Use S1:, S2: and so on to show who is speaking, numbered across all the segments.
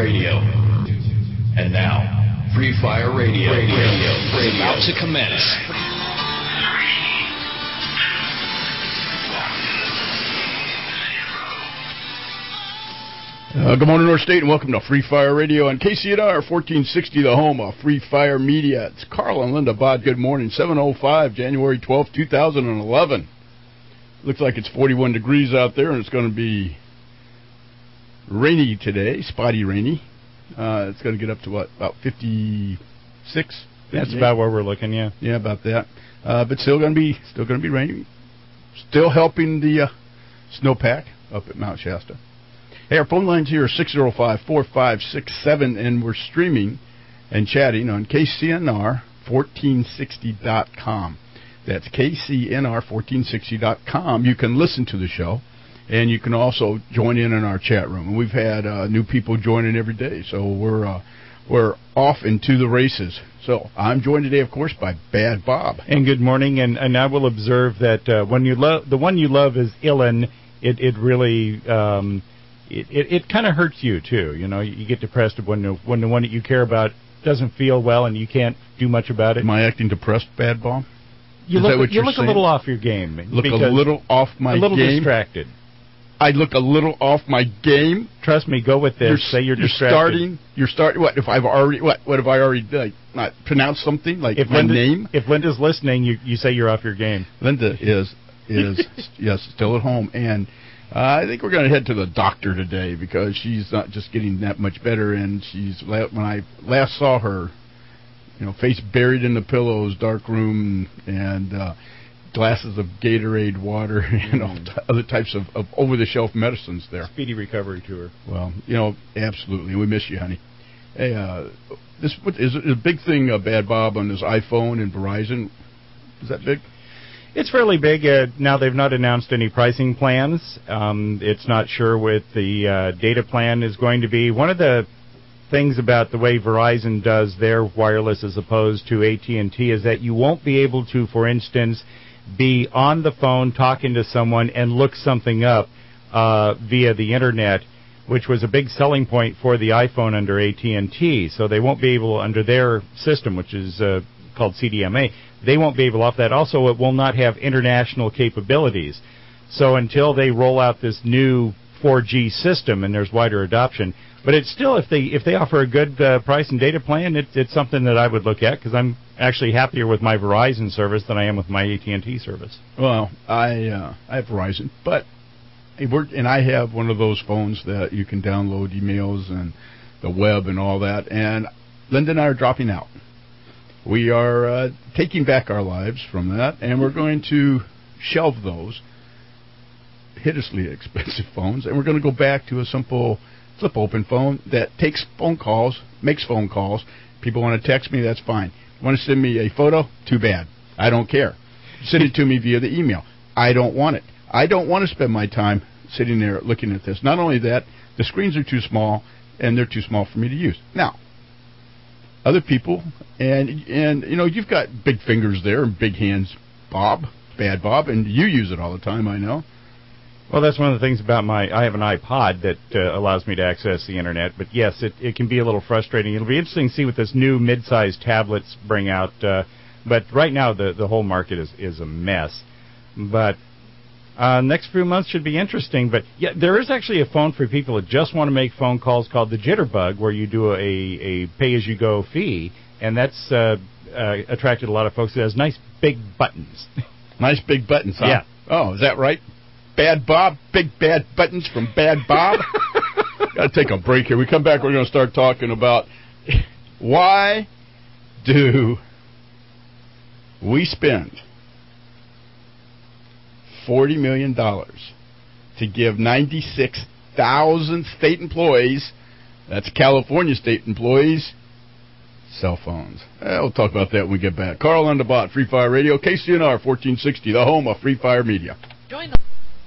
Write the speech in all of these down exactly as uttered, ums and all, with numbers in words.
S1: Radio. And now, Free Fire Radio, radio, radio, radio. About to commence.
S2: Uh, good morning, North State, and welcome to Free Fire Radio on K C N R fourteen sixty, the home of Free Fire Media. It's Carl and Linda Bod. Good morning. seven oh five, January twelfth, two thousand eleven. Looks like it's forty-one degrees out there, and it's going to be rainy today, spotty rainy. Uh, it's going to get up to, what, about fifty-six?
S3: That's about where we're looking, yeah.
S2: Yeah, about that. Uh, but still going to be still going to be rainy. Still helping the uh, snowpack up at Mount Shasta. Hey, our phone lines here are six oh five, four five six seven, and we're streaming and chatting on K C N R fourteen sixty dot com. That's K C N R fourteen sixty dot com. You can listen to the show, and you can also join in in our chat room. And we've had uh, new people joining every day, so we're uh, we're off into the races. So I'm joined today, of course, by Bad Bob.
S3: And good morning, and, and I will observe that uh, when you love the one you love is Illin, it it really um, it it, it kind of hurts you too. You know, you get depressed when the when the one that you care about doesn't feel well and you can't do much about it.
S2: Am I acting depressed, Bad Bob?
S3: You
S2: Is
S3: look,
S2: that what
S3: you
S2: you're
S3: look
S2: saying?
S3: a little off your game.
S2: Look a little off my game?
S3: A little
S2: game?
S3: distracted.
S2: I look a little off my game.
S3: Trust me, go with this.
S2: You're,
S3: Say you're,
S2: you're
S3: distracted.
S2: starting. You're starting. What if I've already? What? What have I already like, not pronounced something like
S3: if
S2: my
S3: Linda,
S2: name?
S3: If Linda's listening, you you say you're off your game.
S2: Linda is is yes still at home, and uh, I think we're going to head to the doctor today because she's not just getting that much better, and she's when I last saw her, you know, face buried in the pillows, dark room, and. Uh, glasses of Gatorade water and mm. all t- other types of, of over-the-shelf medicines there.
S3: Speedy recovery to her.
S2: Well, you know, absolutely. We miss you, honey. Hey, uh, this is a big thing, uh, Bad Bob, on this iPhone and Verizon. Is that big?
S3: It's fairly big. Uh, now, they've not announced any pricing plans. Um, it's not sure what the uh, data plan is going to be. One of the things about the way Verizon does their wireless as opposed to A T and T is that you won't be able to, for instance, be on the phone talking to someone and look something up uh, via the internet, which was a big selling point for the iPhone under A T and T. So they won't be able, under their system, which is uh, called C D M A, they won't be able off that. Also, it will not have international capabilities. So until they roll out this new four G system and there's wider adoption, but it's still, if they if they offer a good uh, price and data plan, it, it's something that I would look at because I'm actually happier with my Verizon service than I am with my A T and T service.
S2: Well, I uh, I have Verizon, but it worked, and I have one of those phones that you can download emails and the web and all that. And Linda and I are dropping out. We are uh, taking back our lives from that, and we're going to shelve those hideously expensive phones, and we're going to go back to a simple flip open phone that takes phone calls, makes phone calls. People want to text me, that's fine. Want to send me a photo? Too bad. I don't care. Send it to me via the email. I don't want it. I don't want to spend my time sitting there looking at this. Not only that, the screens are too small, and they're too small for me to use. Now, other people, and, and you know, you've got big fingers there and big hands, Bob, Bad Bob, and you use it all the time, I know.
S3: Well, that's one of the things about my, I have an iPod that uh, allows me to access the internet, but yes, it, it can be a little frustrating. It'll be interesting to see what this new mid-sized tablets bring out, uh, but right now the, the whole market is, is a mess. But uh, next few months should be interesting, but yeah, there is actually a phone for people that just want to make phone calls called the Jitterbug, where you do a, a pay-as-you-go fee, and that's uh, uh, attracted a lot of folks. It has nice big buttons.
S2: Nice big buttons, huh?
S3: Yeah.
S2: Oh, is that right? Bad Bob, big bad buttons from Bad Bob. Got to take a break here. We come back, we're going to start talking about why do we spend forty million dollars to give ninety-six thousand state employees, that's California state employees, cell phones. Eh, we'll talk about that when we get back. Carl on the Bot, Free Fire Radio, K C N R fourteen sixty, the home of Free Fire Media.
S4: Join the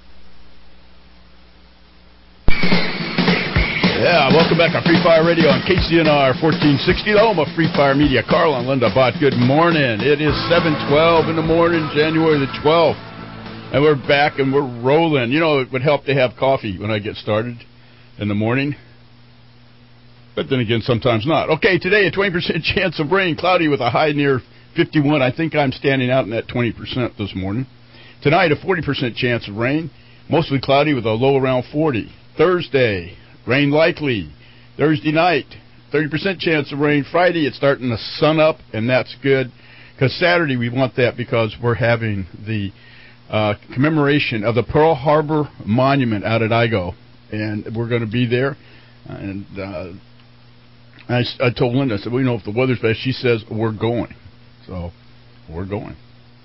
S2: Yeah, welcome back on Free Fire Radio on K C N R fourteen sixty, the home of Free Fire Media. Carl and Linda Bott, good morning. It is seven twelve in the morning, January the twelfth, and we're back and we're rolling. You know, it would help to have coffee when I get started in the morning. But then again, sometimes not. Okay, today a twenty percent chance of rain, cloudy with a high near fifty-one. I think I'm standing out in that twenty percent this morning. Tonight, a forty percent chance of rain, mostly cloudy with a low around forty. Thursday, rain likely. Thursday night, thirty percent chance of rain. Friday, it's starting to sun up, and that's good. Because Saturday, we want that because we're having the uh, commemoration of the Pearl Harbor Monument out at I G O. And we're going to be there. And uh, I, I told Linda, I said, well, you know, if the weather's bad, she says, we're going. So, we're going.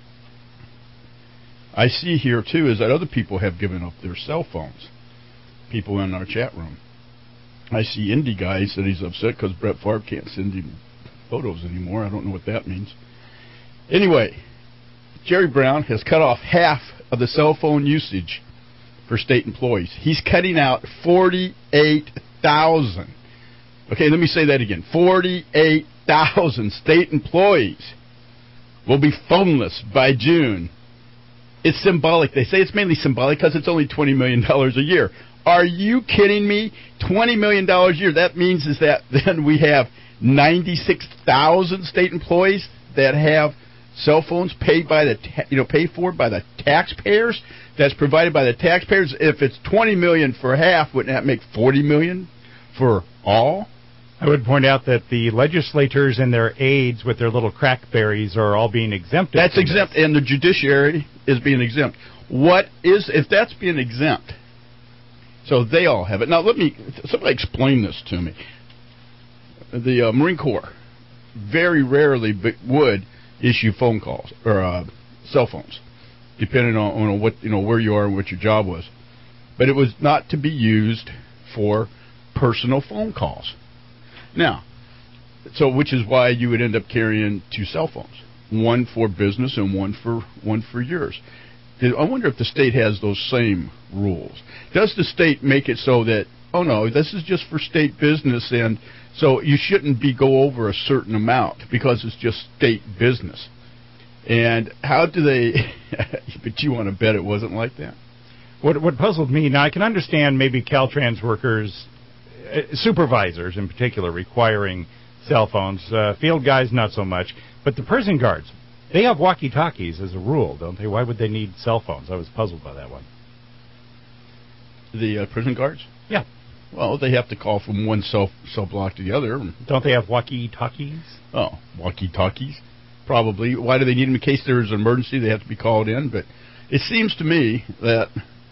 S2: I see here, too, is that other people have given up their cell phones. People in our chat room. I see Indy Guy said he's upset because Brett Favre can't send him photos anymore. I don't know what that means. Anyway, Jerry Brown has cut off half of the cell phone usage for state employees. He's cutting out forty-eight thousand. Okay, let me say that again. forty-eight thousand state employees will be phoneless by June. It's symbolic. They say it's mainly symbolic because it's only twenty million dollars a year. Are you kidding me? twenty million dollars a year. That means is that then we have ninety-six thousand state employees that have cell phones paid by the ta- you know paid for by the taxpayers. That's provided by the taxpayers. If it's twenty million dollars for half, wouldn't that make forty million dollars for all?
S3: I would point out that the legislators and their aides with their little crackberries are all being exempted.
S2: That's exempt, this. And the judiciary is being exempt. What is, if that's being exempt, so they all have it. Now, let me, somebody explain this to me. The uh, Marine Corps very rarely would issue phone calls, or uh, cell phones, depending on, on what, you know, where you are and what your job was. But it was not to be used for personal phone calls. Now, so which is why you would end up carrying two cell phones, one for business and one for one for yours. I wonder if the state has those same rules. Does the state make it so that, oh no, this is just for state business, and so you shouldn't be go over a certain amount because it's just state business? And how do they? But you want to bet it wasn't like that?
S3: What what puzzled me, now I can understand maybe Caltrans workers, uh, supervisors in particular, requiring cell phones. Uh, field guys, not so much. But the prison guards, they have walkie-talkies as a rule, don't they? Why would they need cell phones? I was puzzled by that one.
S2: The uh, prison guards?
S3: Yeah.
S2: Well, they have to call from one cell, cell block to the other.
S3: Don't they have walkie-talkies?
S2: Oh, walkie-talkies? Probably. Why do they need them? In case there's an emergency, they have to be called in. But it seems to me that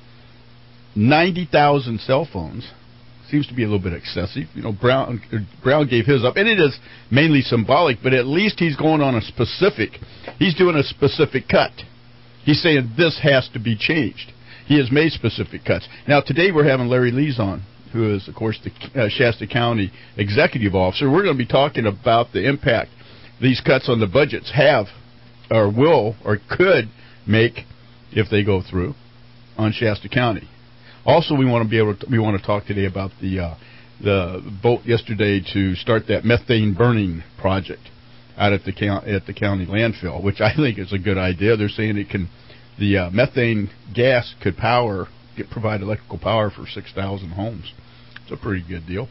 S2: ninety thousand cell phones seems to be a little bit excessive. You know, Brown Brown gave his up, and it is mainly symbolic, but at least he's going on a specific. He's doing a specific cut. He's saying this has to be changed. He has made specific cuts. Now, today we're having Larry Lees on, who is, of course, the uh, Shasta County Executive Officer. We're going to be talking about the impact these cuts on the budgets have, or will, or could make, if they go through, on Shasta County. Also, we want to be able to, we want to talk today about the uh, the vote yesterday to start that methane burning project out at the county, at the county landfill, which I think is a good idea. They're saying it can, the uh, methane gas could power, get provide electrical power for six thousand homes. It's a pretty good deal.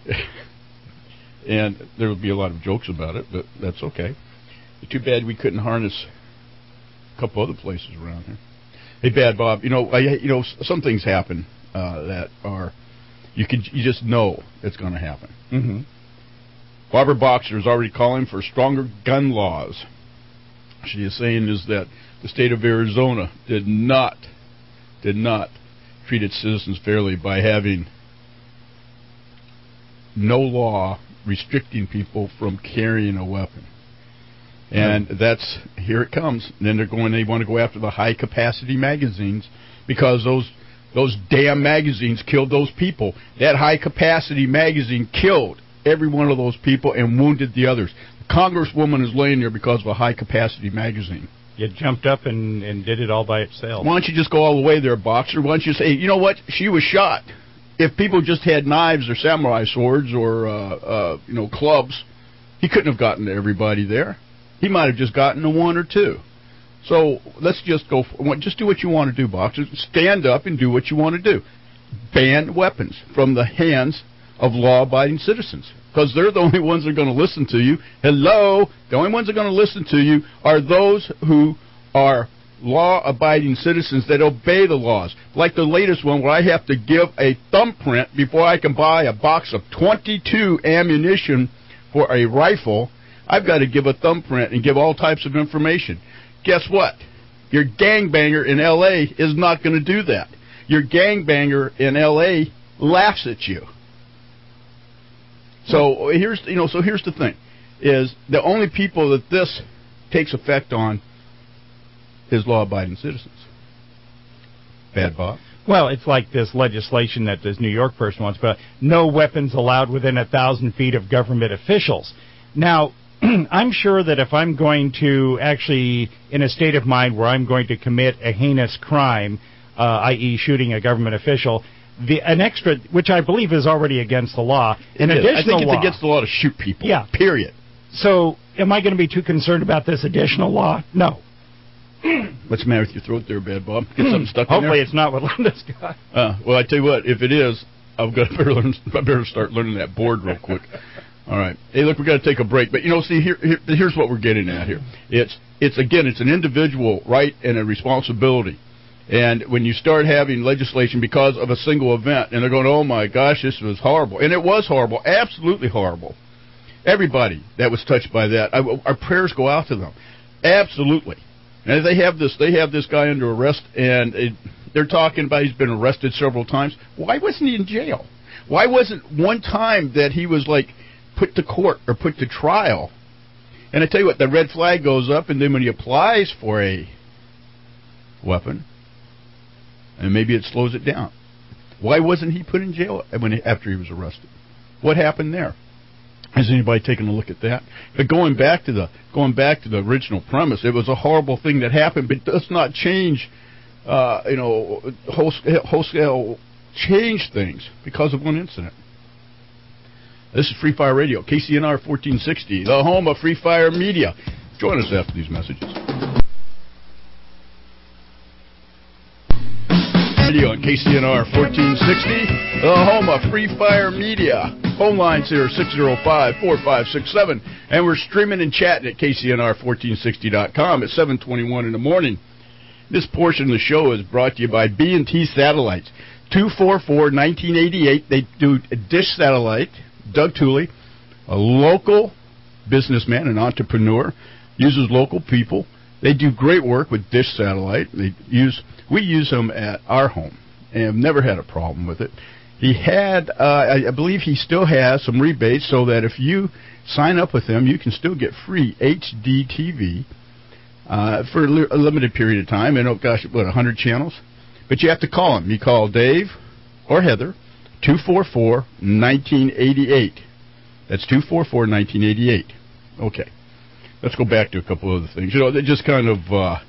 S2: And there will be a lot of jokes about it, but that's okay. Too bad we couldn't harness a couple other places around here. Hey, Bad Bob, you know, I, you know, some things happen uh, that are you can you just know it's going to happen.
S3: Mm-hmm.
S2: Barbara Boxer is already calling for stronger gun laws. She is saying is that the state of Arizona did not did not treat its citizens fairly by having no law restricting people from carrying a weapon. And that's, here it comes. And then they're going, they want to go after the high-capacity magazines because those those damn magazines killed those people. That high-capacity magazine killed every one of those people and wounded the others. The congresswoman is laying there because of a high-capacity magazine.
S3: It jumped up and, and did it all by itself.
S2: Why don't you just go all the way there, Boxer? Why don't you say, you know what, she was shot. If people just had knives or samurai swords or, uh, uh, you know, clubs, he couldn't have gotten to everybody there. He might have just gotten to one or two. So let's just go. For, just do what you want to do, Boxer. Stand up and do what you want to do. Ban weapons from the hands of law-abiding citizens, because they're the only ones that are going to listen to you. Hello? The only ones that are going to listen to you are those who are law-abiding citizens that obey the laws. Like the latest one where I have to give a thumbprint before I can buy a box of twenty-two ammunition for a rifle. I've got to give a thumbprint and give all types of information. Guess what? Your gangbanger in L A is not going to do that. Your gangbanger in L A laughs at you. So here's you know. So here's the thing: is the only people that this takes effect on is law-abiding citizens. Bad Bob?
S3: Well, it's like this legislation that this New York person wants, but no weapons allowed within a thousand feet of government officials. Now, I'm sure that if I'm going to actually, in a state of mind where I'm going to commit a heinous crime, uh, that is shooting a government official, the an extra, which I believe is already against the law, an
S2: it
S3: additional
S2: I think it's
S3: law,
S2: against the law to shoot people,
S3: yeah.
S2: period.
S3: So, am I going to be too concerned about this additional law? No.
S2: What's the matter with your throat there, Bad Bob? Get something stuck in there?
S3: Hopefully it's not what Linda's got.
S2: Uh, well, I tell you what, if it is, I've got to better, learn, I better start learning that board real quick. All right. Hey, look, we've got to take a break. But, you know, see, here, here, here's what we're getting at here. It's, it's again, it's an individual right and a responsibility. And when you start having legislation because of a single event, and they're going, oh, my gosh, this was horrible. And it was horrible, absolutely horrible. Everybody that was touched by that, I, our prayers go out to them. Absolutely. And they have this, they have this guy under arrest, and it, they're talking about he's been arrested several times. Why wasn't he in jail? Why wasn't one time that he was, like, put to court or put to trial? And I tell you what, the red flag goes up, and then when he applies for a weapon, and maybe it slows it down. Why wasn't he put in jail when he, after he was arrested? What happened there? Has anybody taken a look at that? But going back to the going back to the original premise, it was a horrible thing that happened, but it does not change, uh, you know, wholesale, wholesale change things because of one incident. This is Free Fire Radio, K C N R fourteen sixty, the home of Free Fire Media. Join us after these messages. Radio on K C N R fourteen sixty, the home of Free Fire Media. Phone lines here, six oh five, four five six seven, and we're streaming and chatting at K C N R fourteen sixty dot com at seven twenty-one in the morning. This portion of the show is brought to you by B and T Satellites. two four four, nineteen eighty-eight, they do a dish satellite. Doug Tooley, a local businessman, an entrepreneur, uses local people. They do great work with Dish Satellite. They use we use them at our home, and have never had a problem with it. He had, uh, I, I believe, he still has some rebates, so that if you sign up with him, you can still get free H D T V uh, for a, li- a limited period of time. And oh gosh, what, one hundred channels? But you have to call him. You call Dave or Heather, two four four, nineteen eighty-eight. That's two four four, nineteen eighty-eight. Okay. Let's go back to a couple other things. You know, they just kind of uh,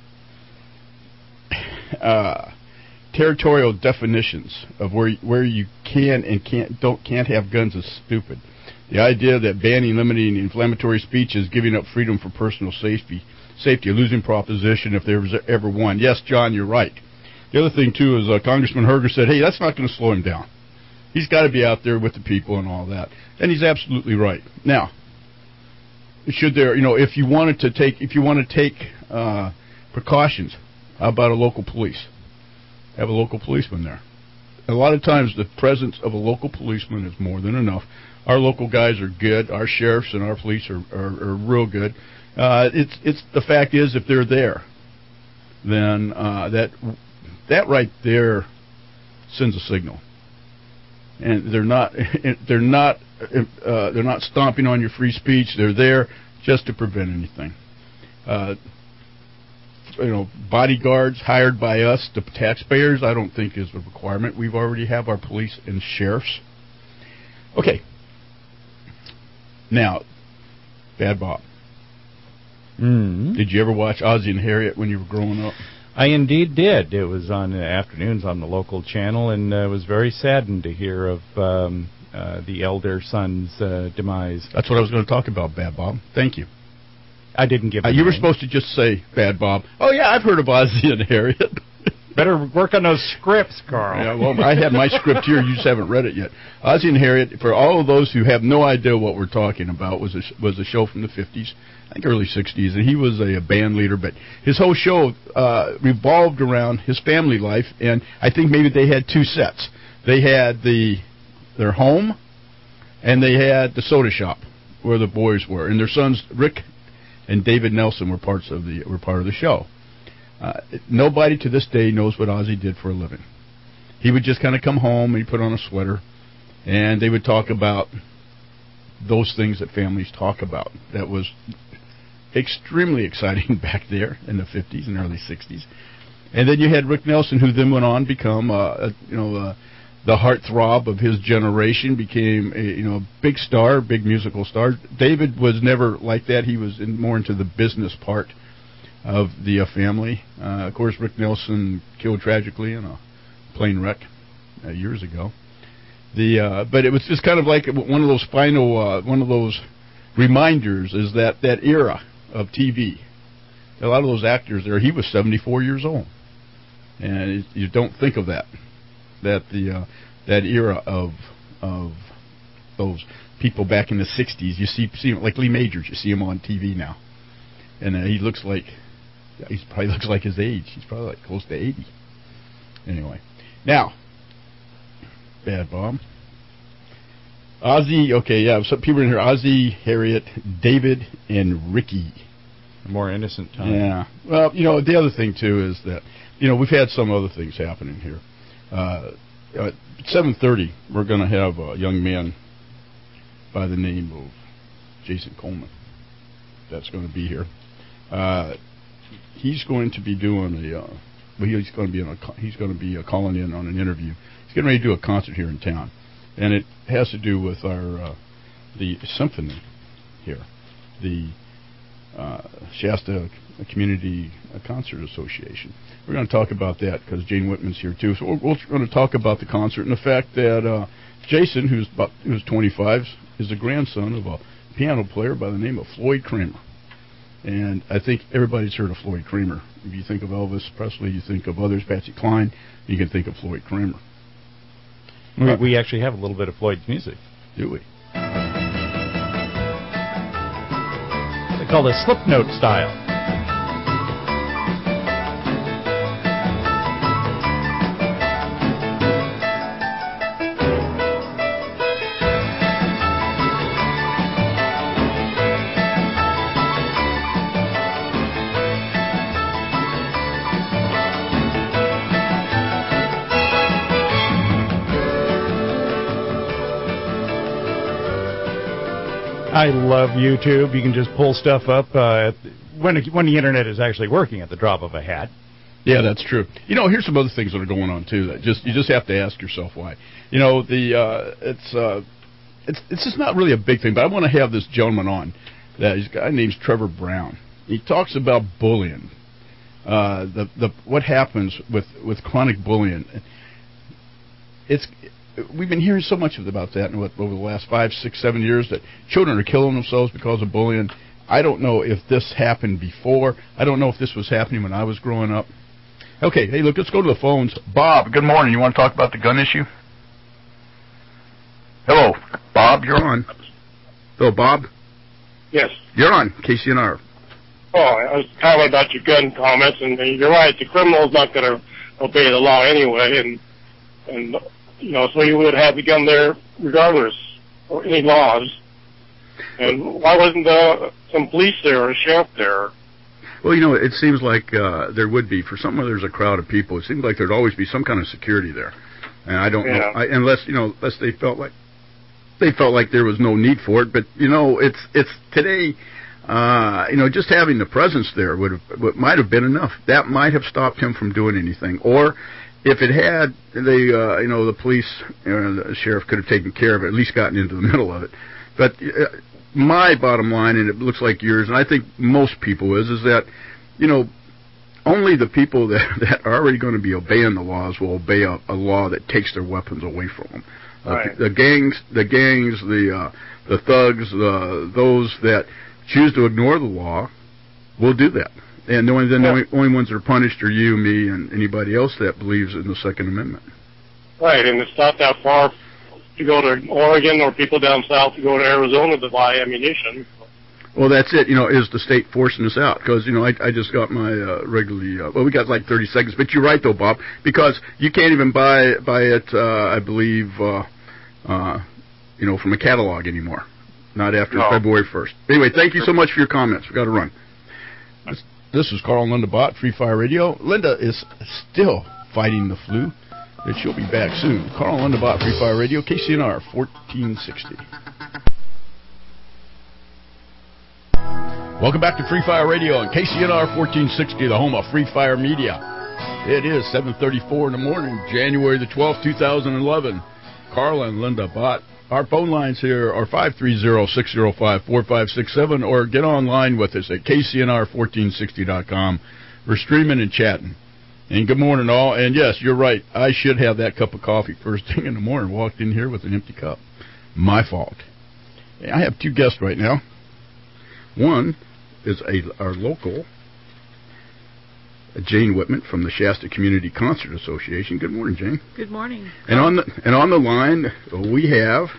S2: uh, territorial definitions of where where you can and can't don't can't have guns is stupid. The idea that banning, limiting inflammatory speech is giving up freedom for personal safety, safety, a losing proposition if there was ever one. Yes, John, you're right. The other thing too is uh, Congressman Herger said, "Hey, that's not going to slow him down. He's got to be out there with the people and all that," and he's absolutely right. Now, should there, you know, if you wanted to take, if you want to take uh, precautions, how about a local police? Have a local policeman there. A lot of times, the presence of a local policeman is more than enough. Our local guys are good. Our sheriffs and our police are are, are real good. Uh, it's it's the fact is, if they're there, then uh, that that right there sends a signal. And they're not they're not uh, they're not stomping on your free speech. They're there just to prevent anything. Uh, you know, bodyguards hired by us, the taxpayers, I don't think is a requirement. We've already have our police and sheriffs. Okay. Now, Bad Bob.
S3: Mm-hmm.
S2: Did you ever watch Ozzie and Harriet when you were growing up?
S3: I indeed did. It was on the afternoons on the local channel, and uh, was very saddened to hear of um, uh, the elder son's uh, demise.
S2: That's what I was going to talk about, Bad Bob. Thank you.
S3: I didn't give.
S2: Uh, you were supposed to just say, Bad Bob. Oh yeah, I've heard of Ozzie and Harriet.
S3: Better work on those scripts, Carl.
S2: Yeah, well, I had my script here. You just haven't read it yet. Ozzie and Harriet, for all of those who have no idea what we're talking about, was a, was a show from the fifties, I think early sixties, and he was a, a band leader, but his whole show uh, revolved around his family life, and I think maybe they had two sets. They had the their home, and they had the soda shop where the boys were, and their sons Rick and David Nelson were parts of the were part of the show. Uh, nobody to this day knows what Ozzie did for a living. He would just kind of come home and he'd put on a sweater, and they would talk about those things that families talk about. That was extremely exciting back there in the fifties and early sixties. And then you had Rick Nelson, who then went on to become, uh, a, you know, uh, the heartthrob of his generation, became a you know big star, big musical star. David was never like that. He was in, more into the business part of the uh, family. Uh, of course, Rick Nelson killed tragically in a plane wreck uh, years ago. The uh, but it was just kind of like one of those final, uh, one of those reminders is that that era of T V. A lot of those actors there, he was seventy-four years old, and it, you don't think of that. That the uh, that era of of those people back in the sixties, you see, see like Lee Majors, you see him on T V now, and uh, he looks like he probably looks like his age. He's probably like close to eighty. Anyway, now, Bad Bob, Ozzie. Okay, yeah, some people in here: Ozzie, Harriet, David, and Ricky.
S3: More innocent time.
S2: Yeah. Well, you know, the other thing too is that you know we've had some other things happening here. Uh, at seven thirty, we're going to have a young man by the name of Jason Coleman that's going to be here. Uh, he's going to be doing a. Uh, well, he's going to be in a. He's going to be uh, calling in on an interview. He's getting ready to do a concert here in town, and it has to do with our uh, the symphony here, the uh, Shasta Community Concert Association. We're going to talk about that because Jane Whitman's here too. So we're, we're going to talk about the concert and the fact that uh, Jason, who's about who's twenty-five, is the grandson of a piano player by the name of Floyd Kramer. And I think everybody's heard of Floyd Kramer. If you think of Elvis Presley, you think of others, Patsy Cline, you can think of Floyd Kramer.
S3: We, we actually have a little bit of Floyd's music.
S2: Do we?
S3: They call it Slipknot style. I love YouTube. You can just pull stuff up uh, when when the internet is actually working at the drop of a hat.
S2: Yeah, that's true. You know, here's some other things that are going on too. That just you just have to ask yourself why. You know, the uh, it's uh, it's it's just not really a big thing. But I want to have this gentleman on. That he's a guy named Trevor Brown. He talks about bullying. Uh, the the what happens with with chronic bullying. It's We've been hearing so much about that in what, over the last five, six, seven years that children are killing themselves because of bullying. I don't know if this happened before. I don't know if this was happening when I was growing up. Okay, hey, look, let's go to the phones. Bob, good morning. You want to talk about the gun issue? Hello, Bob, you're on. Hello, Bob?
S4: Yes.
S2: You're on, K C N R.
S4: Oh, I was talking about your gun comments, and you're right, the criminal's not going to obey the law anyway, and and... You know, so you would have the gun there regardless of any laws. And why wasn't uh, some police there or a sheriff there?
S2: Well, you know, it seems like uh, there would be. For somewhere there's a crowd of people, it seems like there'd always be some kind of security there. And I don't
S4: yeah.
S2: know, I, unless, you know, unless they felt like they felt like there was no need for it. But, you know, it's it's today, uh, you know, just having the presence there would have, would, might have been enough. That might have stopped him from doing anything. Or if it had, they, uh, you know, the police, you know, the sheriff could have taken care of it, at least gotten into the middle of it. But uh, my bottom line, and it looks like yours, and I think most people is, is that, you know, only the people that, that are already going to be obeying the laws will obey a, a law that takes their weapons away from them. Uh,
S4: right.
S2: The gangs, the gangs, the uh, the thugs, the those that choose to ignore the law will do that. And the only, then the only, only ones that are punished are you, me, and anybody else that believes in the Second Amendment.
S4: Right, and it's not that far to go to Oregon or people down south to go to Arizona to buy ammunition.
S2: Well, that's it. You know, is the state forcing us out? Because, you know, I, I just got my uh, regularly, uh, well, we got like thirty seconds. But you're right, though, Bob, because you can't even buy buy it, uh, I believe, uh, uh, you know, from a catalog anymore. Not after no. February first. Anyway, thank you so much for your comments. We've got to run. This, this is Carl and Linda Bott, Free Fire Radio. Linda is still fighting the flu, but she'll be back soon. Carl and Linda Bott, Free Fire Radio, K C N R fourteen sixty. Welcome back to Free Fire Radio on K C N R fourteen sixty, the home of Free Fire Media. It is seven thirty-four in the morning, January the twelfth, two thousand eleven. Carl and Linda Bott. Our phone lines here are five three zero, six zero five, four five six seven, or get online with us at K C N R fourteen sixty dot com. We're streaming and chatting. And good morning, all. And yes, you're right. I should have that cup of coffee first thing in the morning. Walked in here with an empty cup. My fault. I have two guests right now. One is a our local Jane Whitman from the Shasta Community Concert Association. Good morning, Jane.
S5: Good morning.
S2: And on the and on the line we have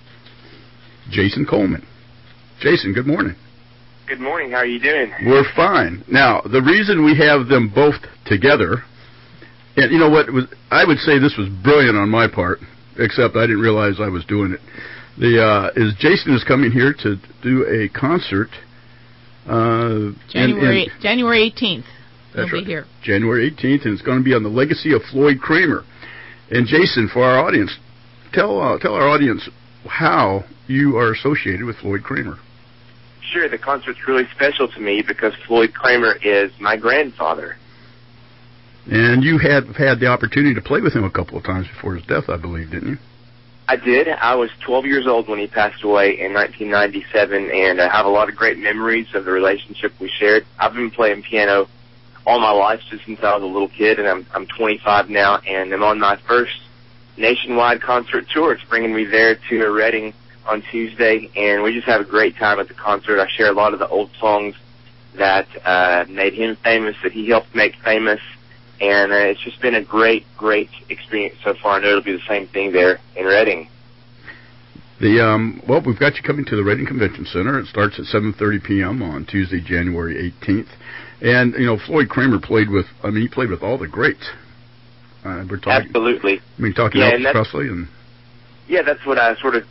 S2: Jason Coleman. Jason, good morning.
S6: Good morning. How are you doing?
S2: We're fine. Now, the reason we have them both together, and you know what, was I would say this was brilliant on my part, except I didn't realize I was doing it. The uh, is Jason is coming here to do a concert. Uh,
S5: January
S2: in, in,
S5: January eighteenth.
S2: That's
S5: He'll
S2: right.
S5: be here.
S2: January eighteenth, and it's going to be on the legacy of Floyd Kramer. And Jason, for our audience, tell uh, tell our audience how you are associated with Floyd Kramer.
S6: Sure, the concert's really special to me because Floyd Kramer is my grandfather.
S2: And you had had the opportunity to play with him a couple of times before his death, I believe, didn't you?
S6: I did. I was twelve years old when he passed away in nineteen ninety-seven, and I have a lot of great memories of the relationship we shared. I've been playing piano all my life just since I was a little kid, and I'm I'm twenty-five now, and I'm on my first nationwide concert tour. It's bringing me there to Reading on Tuesday, and we just have a great time at the concert. I share a lot of the old songs that uh, made him famous, that he helped make famous, and uh, it's just been a great, great experience so far. I know it'll be the same thing there in Reading.
S2: The um, well, we've got you coming to the Reading Convention Center. It starts at seven thirty p.m. on Tuesday, January eighteenth. And, you know, Floyd Kramer played with, I mean, he played with all the greats. Uh, we're talking,
S6: Absolutely.
S2: I mean, talking
S6: yeah,
S2: Elvis Presley and...
S6: Yeah, that's what I sort of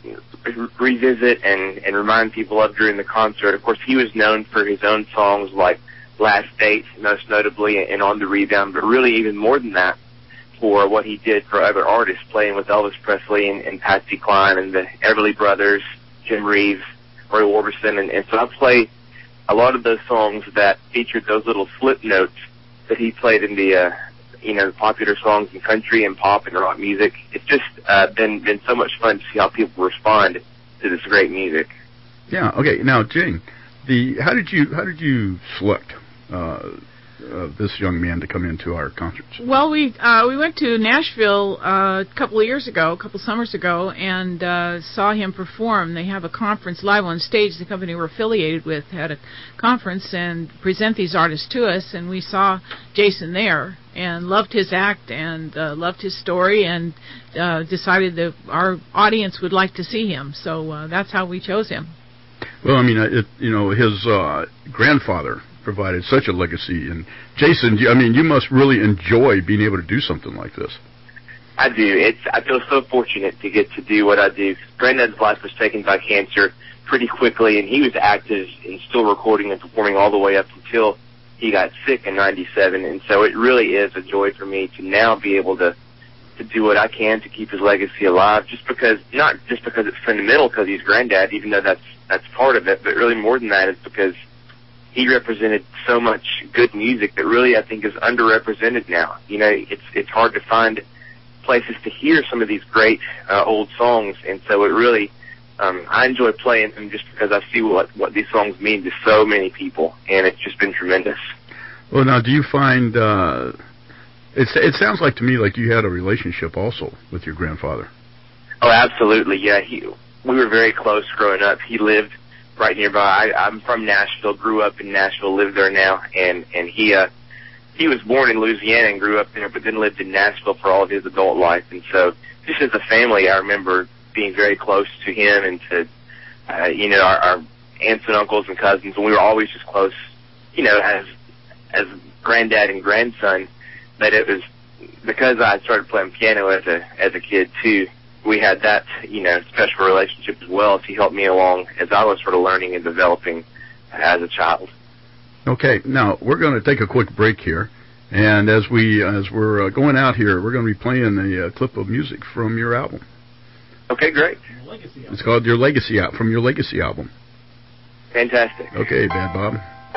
S6: revisit and, and remind people of during the concert. Of course, he was known for his own songs like Last Date, most notably, and On the Rebound, but really even more than that for what he did for other artists, playing with Elvis Presley and, and Patsy Cline and the Everly Brothers, Jim Reeves, Roy Orbison. And, and so I play a lot of those songs that featured those little slip notes that he played in the, uh, you know, popular songs in country and pop and rock music. It's just uh, been been so much fun to see how people respond to this great music.
S2: Yeah. Okay. Now, Jane, the how did you how did you select uh, uh, this young man to come into our concerts?
S5: Well, we uh, we went to Nashville uh, a couple of years ago, a couple summers ago, and uh, saw him perform. They have a conference live on stage. The company we're affiliated with had a conference and present these artists to us, and we saw Jason there and loved his act and uh, loved his story and uh, decided that our audience would like to see him. So uh, that's how we chose him.
S2: Well, I mean, it, you know, his uh, grandfather provided such a legacy. And Jason, I mean, you must really enjoy being able to do something like this.
S6: I do. It's. I feel so fortunate to get to do what I do. Granddad's life was taken by cancer pretty quickly, and he was active and still recording and performing all the way up until he got sick in ninety-seven. And so it really is a joy for me to now be able to to do what I can to keep his legacy alive, just because, not just because it's fundamental because he's granddad, even though that's that's part of it, but really more than that, it's because he represented so much good music that really I think is underrepresented now. You know, it's it's hard to find places to hear some of these great uh, old songs, and so it really, um, I enjoy playing them just because I see what, what these songs mean to so many people, and it's just been tremendous.
S2: Well, now, do you find, uh, it's, it sounds like to me like you had a relationship also with your grandfather.
S6: Oh, absolutely, yeah. He, we were very close growing up. He lived right nearby. I, I'm from Nashville, grew up in Nashville, live there now, and and he uh, he was born in Louisiana and grew up there, but then lived in Nashville for all of his adult life. And so, just as a family, I remember being very close to him and to uh, you know our, our aunts and uncles and cousins, and we were always just close, you know, as as granddad and grandson. But it was because I started playing piano as a as a kid too. We had that, you know, special relationship as well as he helped me along as I was sort of learning and developing as a child.
S2: Okay, now we're going to take a quick break here, and as we as we're uh, going out here, we're going to be playing a uh, clip of music from your album.
S6: Okay, great.
S2: It's called your Legacy out from your Legacy album.
S6: Fantastic.
S2: Okay, Bad Bob.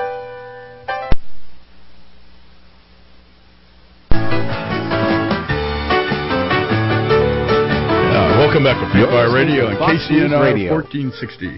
S2: Welcome back to Free Fire Radio and K C N R fourteen sixty.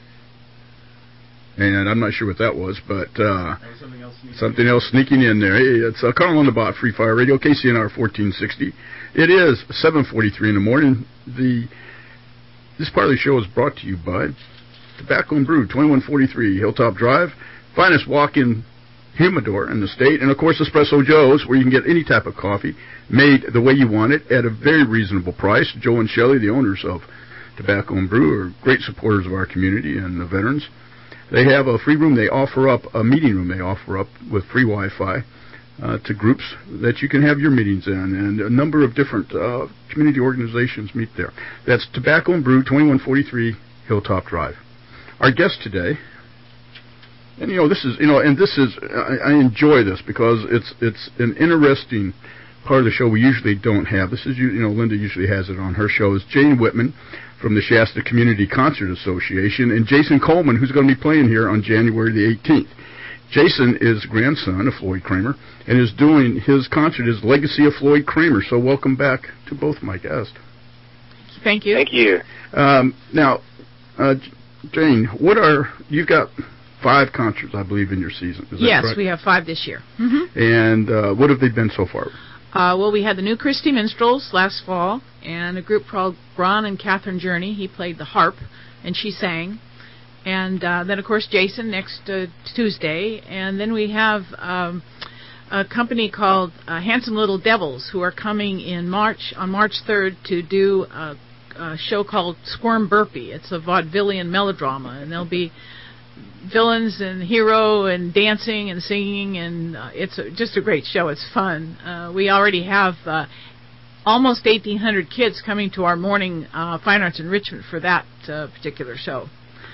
S2: And I'm not sure what that was, but uh, that was something, else something else sneaking in there. Hey, it's uh, Carl on the Bot, Free Fire Radio, K C N R fourteen sixty. It is seven forty-three in the morning. The This part of the show is brought to you by Tobacco and Brew, twenty-one forty-three Hilltop Drive, finest walk-in humidor in the state, and of course Espresso Joe's, where you can get any type of coffee made the way you want it at a very reasonable price. Joe and Shelley, the owners of Tobacco and Brew, are great supporters of our community and the veterans. They have a free room. They offer up a meeting room. They offer up with free Wi-Fi uh, to groups that you can have your meetings in, and a number of different uh, community organizations meet there. That's Tobacco and Brew, twenty-one forty-three Hilltop Drive. Our guest today. And you know this is you know, and this is I, I enjoy this because it's it's an interesting part of the show we usually don't have. This is you know Linda usually has it on her show. Is Jane Whitman from the Shasta Community Concert Association and Jason Coleman, who's going to be playing here on January the eighteenth. Jason is grandson of Floyd Kramer and is doing his concert is Legacy of Floyd Kramer. So welcome back to both my guests.
S5: Thank you.
S6: Thank you.
S2: Um, now, uh, Jane, what are you've got? Five concerts, I believe, in your season. Is that
S5: yes,
S2: correct?
S5: We have five this year. Mm-hmm.
S2: And uh, what have they been so far?
S5: Uh, well, we had the New Christie Minstrels last fall, and a group called Ron and Catherine Journey. He played the harp, and she sang. And uh, then, of course, Jason next uh, Tuesday. And then we have um, a company called uh, Handsome Little Devils, who are coming in March on March third to do a, a show called Squirm Burpee. It's a vaudevillian melodrama, and they'll be villains and hero and dancing and singing, and uh, it's a, just a great show. It's fun. Uh, we already have uh, almost eighteen hundred kids coming to our morning uh, Fine Arts Enrichment for that uh, particular show.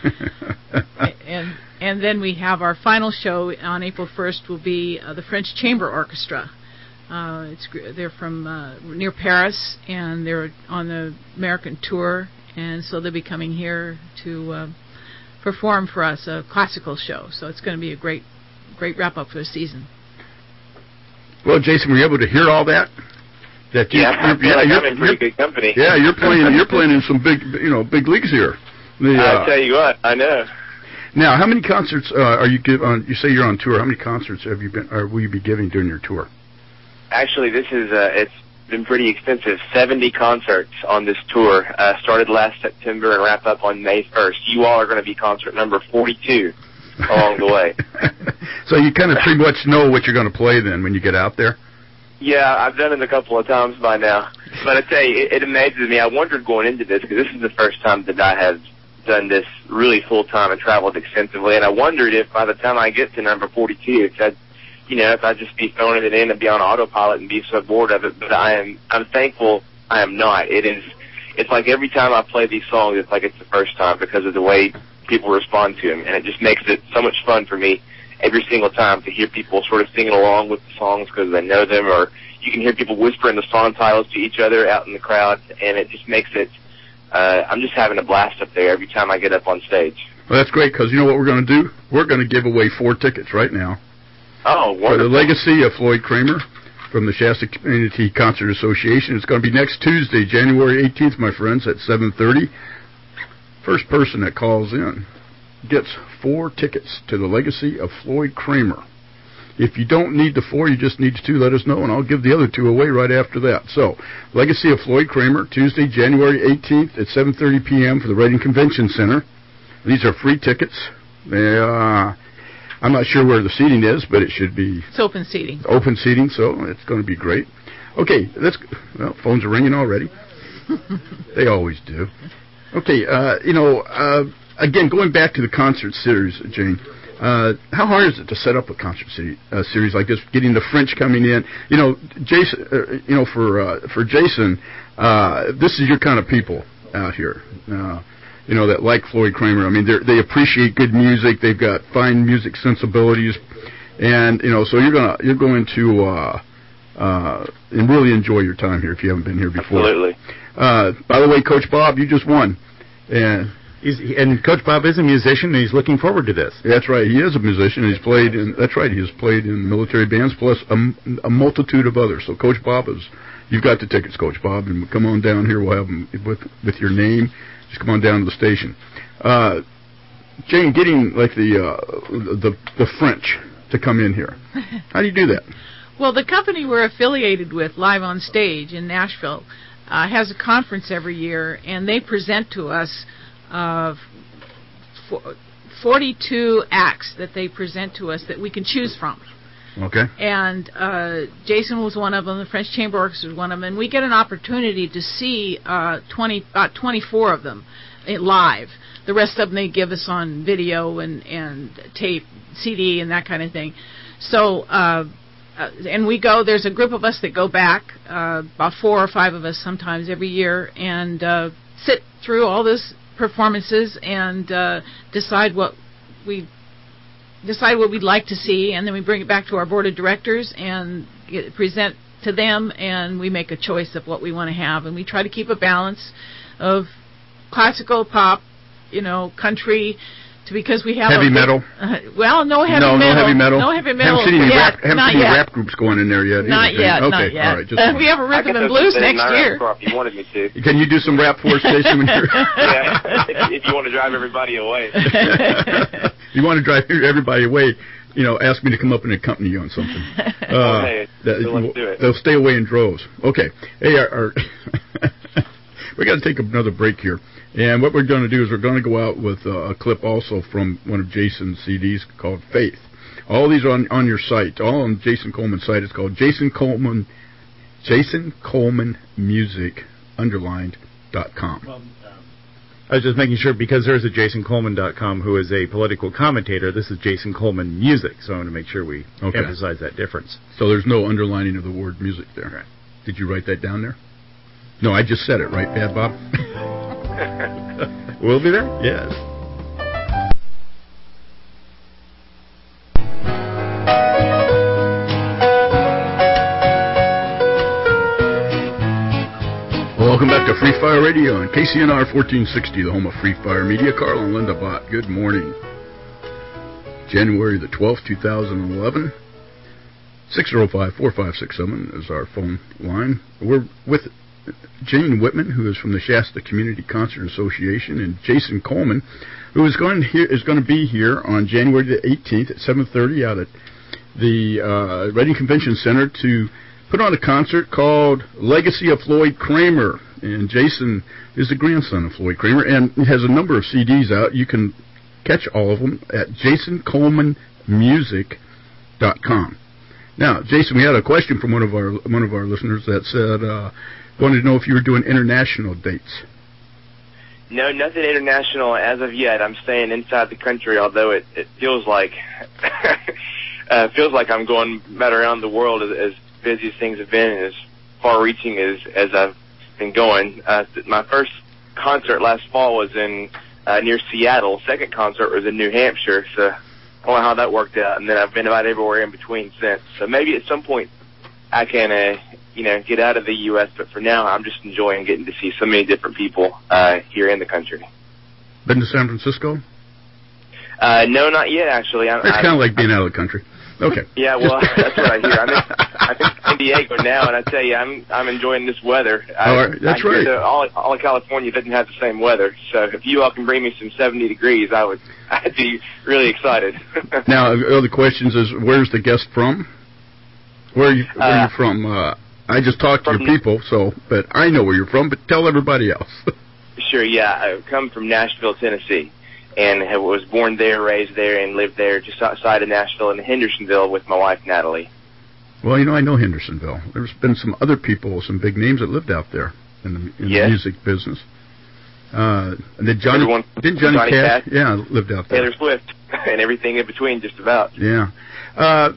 S5: and and then we have our final show on April first will be uh, the French Chamber Orchestra. Uh, it's they're from uh, near Paris, and they're on the American tour, and so they'll be coming here to uh, perform for us a classical show. So it's going to be a great, great wrap up for the season.
S2: Well, Jason, were you able to hear all that? That you,
S6: yeah, I feel
S2: yeah,
S6: like
S2: you're,
S6: I'm in pretty good company.
S2: Yeah, you're playing. You're playing in some big, you know, big leagues here. The, uh,
S6: I tell you what, I know.
S2: Now, how many concerts uh, are you give on? You say you're on tour. How many concerts have you been? Or will you be giving during your tour?
S6: Actually, this is uh, it's been pretty extensive. seventy concerts on this tour. Uh, started last September and wrap up on May first. You all are going to be concert number forty-two along the way.
S2: So you kind of pretty much know what you're going to play then when you get out there?
S6: Yeah, I've done it a couple of times by now. But I tell you, it, it amazes me. I wondered going into this, because this is the first time that I have done this really full-time and traveled extensively, and I wondered if by the time I get to number forty-two, if I'd, you know, if I'd just be throwing it in and be on autopilot and be so bored of it. But I am, I'm thankful I am not. It is, it's like every time I play these songs, it's like it's the first time because of the way people respond to them, and it just makes it so much fun for me every single time to hear people sort of singing along with the songs because they know them, or you can hear people whispering the song titles to each other out in the crowd, and it just makes it, uh, I'm just having a blast up there every time I get up on stage.
S2: Well, that's great, because you know what we're going to do? We're going to give away four tickets right now.
S6: Oh, wonderful.
S2: For the Legacy of Floyd Kramer from the Shasta Community Concert Association. It's going to be next Tuesday, January eighteenth, my friends, at seven thirty. First person that calls in gets four tickets to the Legacy of Floyd Kramer. If you don't need the four, you just need two, let us know, and I'll give the other two away right after that. So, Legacy of Floyd Kramer, Tuesday, January eighteenth at seven thirty p.m. for the Reading Convention Center. These are free tickets. They, uh, I'm not sure where the seating is, but it should be...
S5: It's open seating.
S2: Open seating, so it's going to be great. Okay, let's... Well, phones are ringing already. They always do. Okay, uh, you know, uh, again, going back to the concert series, Jane, uh, how hard is it to set up a concert se- uh, series like this, getting the French coming in? You know, Jason, uh, you know, for uh, for Jason, uh, this is your kind of people out here. Uh, you know, that like Floyd Kramer. I mean, they they appreciate good music. They've got fine music sensibilities, and you know, so you're gonna you're going to uh, uh, and really enjoy your time here if you haven't been here before.
S6: Absolutely.
S2: Uh, by the way, Coach Bob, you just won, and
S3: he's, and Coach Bob is a musician, and he's looking forward to this.
S2: That's right. He is a musician. He's played in. That's right. He's played in military bands plus a, a multitude of others. So Coach Bob is. You've got the tickets, Coach Bob, and come on down here. We'll have them with with your name. Just come on down to the station. Uh, Jane, getting like the uh, the the French to come in here. How do you do that?
S5: Well, the company we're affiliated with, Live on Stage in Nashville, uh, has a conference every year, and they present to us uh, forty-two acts that they present to us that we can choose from.
S2: Okay.
S5: And uh, Jason was one of them. The French Chamber Orchestra was one of them. And we get an opportunity to see uh, twenty, about twenty-four of them live. The rest of them they give us on video and, and tape, C D, and that kind of thing. So, uh, uh, and we go, there's a group of us that go back, uh, about four or five of us sometimes every year, and uh, sit through all these performances and uh, decide what we decide what we'd like to see, and then we bring it back to our board of directors and get, present to them, and we make a choice of what we want to have. And we try to keep a balance of classical, pop, you know, country, to, because we have
S2: heavy
S5: a,
S2: metal.
S5: Uh, well, no heavy
S2: no,
S5: metal.
S2: No heavy metal.
S5: No heavy metal.
S2: Haven't seen any,
S5: yet.
S2: rap, haven't
S5: not
S2: seen any
S5: yet.
S2: rap groups going in there yet.
S5: Not
S2: either,
S5: yet.
S2: okay,
S5: Not yet.
S2: all right. Just
S5: uh, we have a rhythm and blues next year.
S6: If you wanted me to.
S2: Can you do some rap for us, Jason? When you're
S6: yeah, if, if you want to drive everybody away.
S2: You want to drive everybody away. You know, ask me to come up and accompany you on something. Uh,
S6: hey,
S2: that,
S6: so let's do it.
S2: They'll stay away in droves. Okay. Hey, our, our we got to take another break here. And what we're going to do is we're going to go out with uh, a clip also from one of Jason's C Ds called Faith. All these are on, on your site. All on Jason Coleman's site. It's called Jason Coleman, Jason Coleman Music, underlined, dot com.
S3: Well, I was just making sure, because there's a Jason Coleman dot com who is a political commentator. This is Jason Coleman Music, so I want to make sure we
S2: okay.
S3: emphasize that difference.
S2: So there's no underlining of the word music there.
S3: Right.
S2: Did you write that down there? No, I just said it, right, Bad Bob?
S3: We'll be there?
S2: Yes. Welcome back to Free Fire Radio on K C N R fourteen sixty, the home of Free Fire Media. Carl and Linda Bott, good morning. January the twelfth, two thousand eleven. six oh five, four five six seven is our phone line. We're with Jane Whitman, who is from the Shasta Community Concert Association, and Jason Coleman, who is going to, hear, is going to be here on January the eighteenth at seven thirty out at the uh, Reading Convention Center to put on a concert called Legacy of Floyd Kramer. And Jason is the grandson of Floyd Kramer and has a number of C Ds out. You can catch all of them at jason coleman music dot com. Now, Jason, we had a question from one of our one of our listeners that said, uh, wanted to know if you were doing international dates.
S6: No, nothing international as of yet. I'm staying inside the country, although it, it feels like uh, feels like I'm going about around the world as, as busy as things have been and as far-reaching as, as I've been going. Uh, my first concert last fall was in uh, near Seattle. Second concert was in New Hampshire, so I don't know how that worked out. And then I've been about everywhere in between since. So maybe at some point I can, uh, you know, get out of the U S, but for now I'm just enjoying getting to see so many different people uh, here in the country.
S2: Been to San Francisco?
S6: Uh, no, not yet, actually. I,
S2: it's kind of like being out of the country. Okay.
S6: Yeah, well, that's what I hear. I'm in, I'm in San Diego now, and I tell you, I'm I'm enjoying this weather. I,
S2: all right, that's
S6: I
S2: right.
S6: That all, all of California doesn't have the same weather, so if you all can bring me some seventy degrees, I would I'd be really excited.
S2: Now, other questions is, where's the guest from? Where are you, where are
S6: uh,
S2: you from? Uh, I just talked to
S6: from,
S2: your people, so but I know where you're from. But tell everybody else.
S6: Sure. Yeah, I come from Nashville, Tennessee. and have, was born there, raised there, and lived there just outside of Nashville in Hendersonville with my wife, Natalie.
S2: Well, you know, I know Hendersonville. There's been some other people, some big names that lived out there in the, in
S6: yes.
S2: the music business. Uh, and did Johnny,
S6: Everyone,
S2: didn't Johnny,
S6: Johnny
S2: Cash,
S6: Cash,
S2: yeah, lived out there.
S6: Taylor Swift, and everything in between, just about.
S2: Yeah. Uh,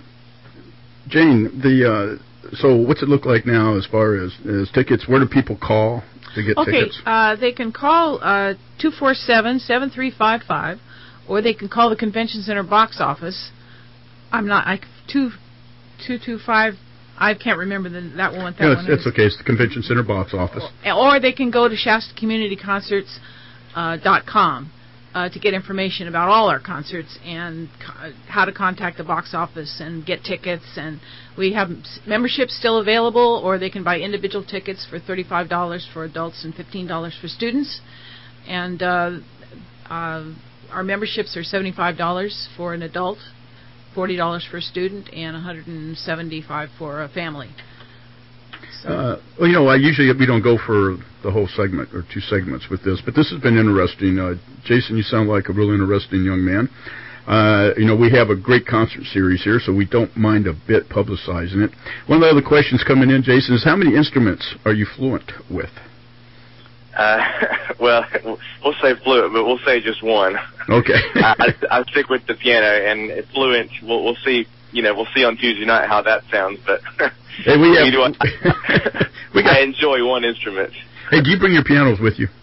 S2: Jane, the uh, so what's it look like now as far as, as tickets? Where do people call to get
S5: okay,
S2: tickets?
S5: Okay, uh, they can call uh, two four seven, seven three five five, or they can call the Convention Center box office. I'm not, I, two, two two five, I can't remember the, that one. That
S2: yeah,
S5: one
S2: it's, it's okay. It's the Convention Center box office.
S5: Or, or they can go to Shasta Community Concerts dot com uh, to get information about all our concerts and co- how to contact the box office and get tickets. And we have memberships still available, or they can buy individual tickets for thirty-five dollars for adults and fifteen dollars for students. And uh, uh, our memberships are seventy-five dollars for an adult, forty dollars for a student, and one hundred seventy-five dollars for a family. So. Uh,
S2: well, you know, I usually we don't go for the whole segment or two segments with this, but this has been interesting. Uh, Jason, you sound like a really interesting young man. Uh, you know, we have a great concert series here, so we don't mind a bit publicizing it. One of the other questions coming in, Jason, is how many instruments are you fluent with?
S6: Uh, well, we'll say fluent, but we'll say just one.
S2: Okay.
S6: I, I, I stick with the piano, and fluent, we'll, we'll see. You know, we'll see on Tuesday night how that sounds. But
S2: hey, we have,
S6: I,
S2: we got,
S6: I enjoy one instrument.
S2: Hey, do you bring your pianos with you?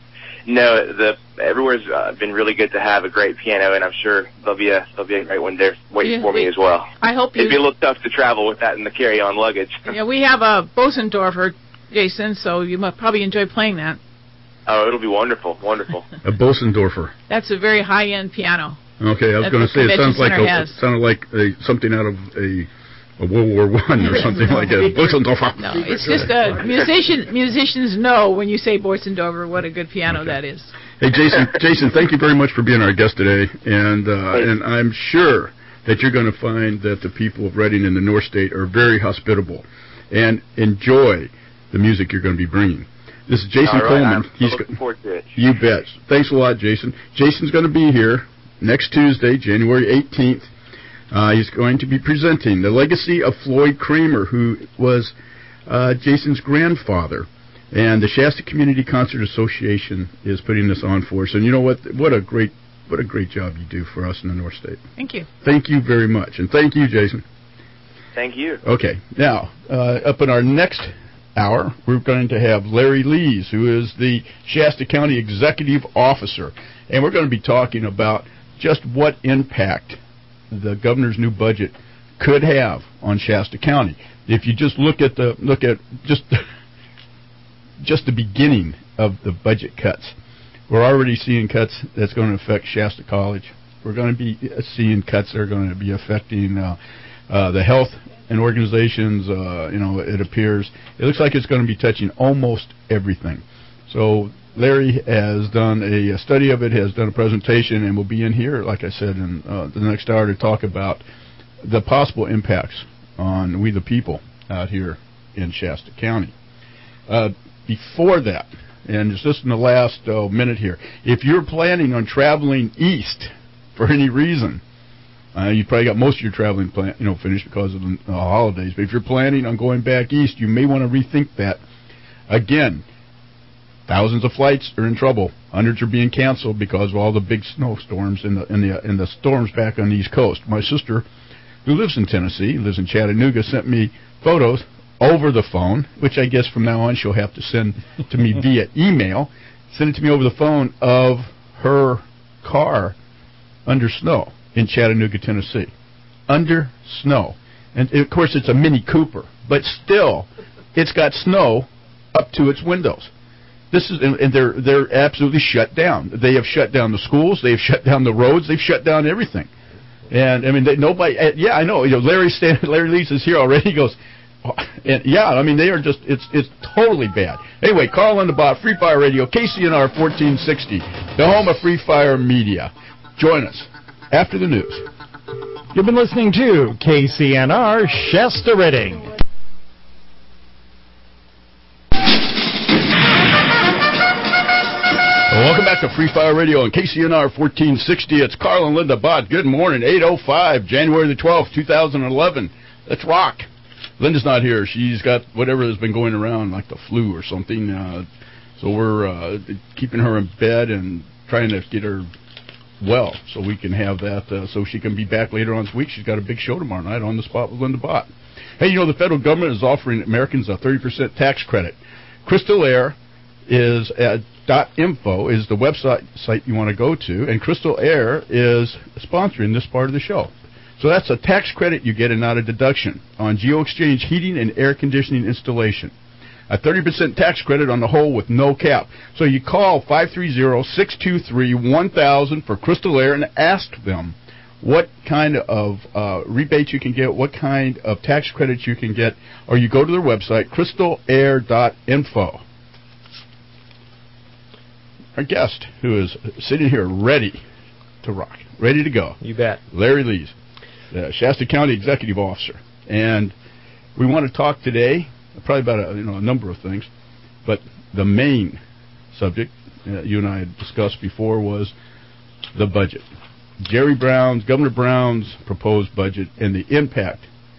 S6: No, the everywhere's uh, been really good to have a great piano, and I'm sure there'll be a there'll be a great one there waiting
S5: yeah,
S6: for me
S5: we,
S6: as well.
S5: I hope you.
S6: It'd be a little tough to travel with that in the carry-on luggage.
S5: Yeah, we have a Bosendorfer, Jason, so you must probably enjoy playing that.
S6: Oh, it'll be wonderful, wonderful.
S2: A Bosendorfer.
S5: That's a very high-end piano.
S2: Okay, I was going to say it sounds like a, it sounded like a, something out of a, a World War One or something like that. Bosendorfer.
S5: No, it's just a musician. Musicians know when you say Bosendorfer what a good piano okay. that is.
S2: Hey, Jason, Jason, thank you very much for being our guest today, and uh, and I'm sure that you're going to find that the people of Reading and the North State are very hospitable and enjoy the music you're going to be bringing. This is Jason
S6: right,
S2: Coleman.
S6: I'm
S2: He's
S6: looking forward to it.
S2: You bet. Thanks a lot, Jason. Jason's going to be here next Tuesday, January eighteenth. Uh, he's going to be presenting The Legacy of Floyd Kramer, who was uh, Jason's grandfather. And the Shasta Community Concert Association is putting this on for us. And you know what? What a great what a great job you do for us in the North State.
S5: Thank you.
S2: Thank you very much. And thank you, Jason.
S6: Thank you.
S2: Okay. Now, uh, up in our next hour, we're going to have Larry Lees, who is the Shasta County Executive Officer. And we're going to be talking about just what impact the governor's new budget could have on Shasta County. If you just look at the look at just just the beginning of the budget cuts, we're already seeing cuts that's going to affect Shasta College. We're going to be seeing cuts that are going to be affecting uh, uh, the health and organizations. Uh, you know, it appears it looks like it's going to be touching almost everything. So Larry has done a, a study of it, has done a presentation, and will be in here, like I said, in uh, the next hour to talk about the possible impacts on we the people out here in Shasta County. Uh, before that, and just in the last uh, minute here, if you're planning on traveling east for any reason, uh, you probably got most of your traveling plan, you know, finished because of the uh, holidays. But if you're planning on going back east, you may want to rethink that. Again, thousands of flights are in trouble. Hundreds are being canceled because of all the big snowstorms and the and the and the storms back on the East Coast. My sister, who lives in Tennessee, lives in Chattanooga, sent me photos over the phone, which I guess from now on she'll have to send to me via email. Send it to me over the phone of her car under snow in Chattanooga, Tennessee. Under snow. And, of course, it's a Mini Cooper, but still, it's got snow up to its windows. This is, and, and they're they're absolutely shut down. They have shut down the schools. They have shut down the roads. They've shut down everything. And I mean, they, nobody. Uh, yeah, I know. You know, Larry Stan, Larry Lees is here already. He goes, oh, and yeah, I mean, they are just. It's it's totally bad. Anyway, Carl on the bot, Free Fire Radio, K C N R fourteen sixty, the home of Free Fire Media. Join us after the news.
S3: You've been listening to K C N R Shasta Reading.
S2: Welcome back to Free Fire Radio on K C N R fourteen sixty. It's Carl and Linda Bott. Good morning. eight oh five, January the twelfth, two thousand eleven. Let's rock. Linda's not here. She's got whatever has been going around, like the flu or something. Uh, so we're uh, keeping her in bed and trying to get her well so we can have that, uh, so she can be back later on this week. She's got a big show tomorrow night on the spot with Linda Bott. Hey, you know, the federal government is offering Americans a thirty percent tax credit. Crystal Air is at .info is the website site you want to go to, and Crystal Air is sponsoring this part of the show. So that's a tax credit you get and not a deduction on GeoExchange heating and air conditioning installation. A thirty percent tax credit on the whole with no cap. So you call five three zero, six two three, one thousand for Crystal Air and ask them what kind of uh, rebates you can get, what kind of tax credits you can get, or you go to their website, crystal air dot info. Our guest, who is sitting here ready to rock, ready to go.
S7: You bet. Larry
S2: Lees, the Shasta County Executive Officer. And we want to talk today probably about a, you know, a number of things, but the main subject uh, you and I had discussed before was the budget. Jerry Brown's, Governor Brown's proposed budget and the impact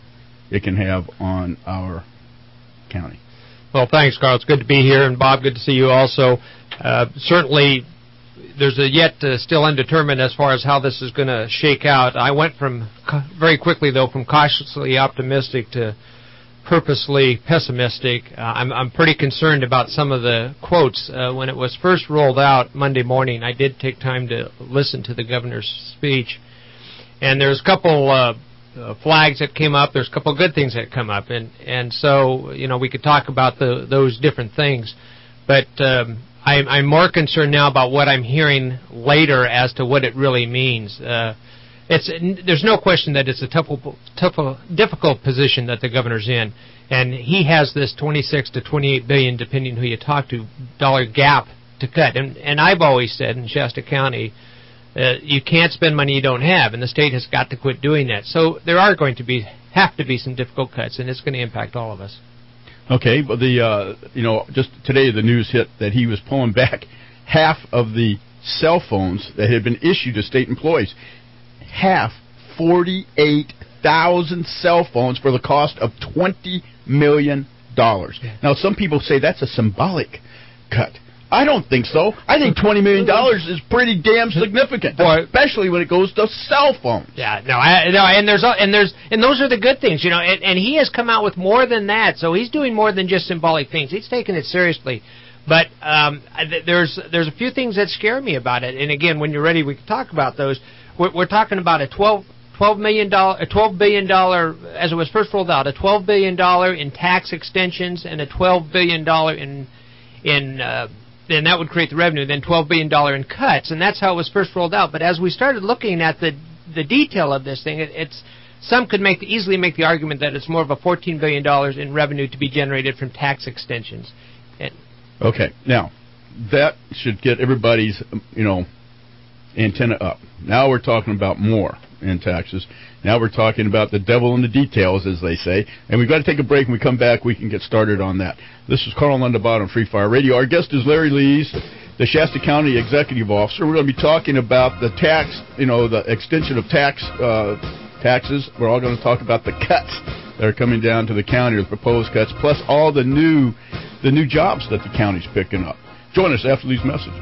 S2: it can have on our county.
S7: Well, thanks, Carl. It's good to be here, and Bob, good to see you also. Uh, certainly, there's a yet uh, still undetermined as far as how this is going to shake out. I went from very quickly, though, from cautiously optimistic to purposely pessimistic. Uh, I'm, I'm pretty concerned about some of the quotes. Uh, when it was first rolled out Monday morning, I did take time to listen to the governor's speech, and there's a couple uh, uh, flags that came up. There's a couple of good things that come up, and and so you know we could talk about the, those different things, but um, I'm, I'm more concerned now about what I'm hearing later as to what it really means. Uh, It's there's no question that it's a tough, tough, difficult position that the governor's in, and he has this twenty-six to twenty-eight billion, depending who you talk to, dollar gap to cut. And and I've always said in Shasta County, uh, you can't spend money you don't have, and the state has got to quit doing that. So there are going to be have to be some difficult cuts, and it's going to impact all of us.
S2: Okay, but the uh, you know just today the news hit that he was pulling back half of the cell phones that had been issued to state employees. Half, forty-eight thousand cell phones for the cost of twenty million dollars. Now, some people say that's a symbolic cut. I don't think so. I think twenty million dollars is pretty damn significant, Boy, especially when it goes to cell phones.
S7: Yeah, no, I, no, and there's and there's and those are the good things, you know. And, and he has come out with more than that, so he's doing more than just symbolic things. He's taking it seriously. But um, there's there's a few things that scare me about it. And again, when you're ready, we can talk about those. We're, we're talking about a twelve million dollars, a twelve billion dollars, as it was first rolled out, a twelve billion dollars in tax extensions and a twelve billion dollars in, in uh, then that would create the revenue, then twelve billion dollars in cuts, and that's how it was first rolled out. But as we started looking at the the detail of this thing, it, it's some could make easily make the argument that it's more of a fourteen billion dollars in revenue to be generated from tax extensions. And,
S2: okay, now, that should get everybody's, you know, antenna up. Now we're talking about more in taxes. Now we're talking about the devil in the details, as they say. And we've got to take a break. When we come back, we can get started on that. This is Carl Lundabot on Free Fire Radio. Our guest is Larry Lees, the Shasta County Executive Officer. We're going to be talking about the tax, you know, the extension of tax uh, taxes. We're all going to talk about the cuts that are coming down to the county, or the proposed cuts, plus all the new, the new jobs that the county's picking up. Join us after these messages.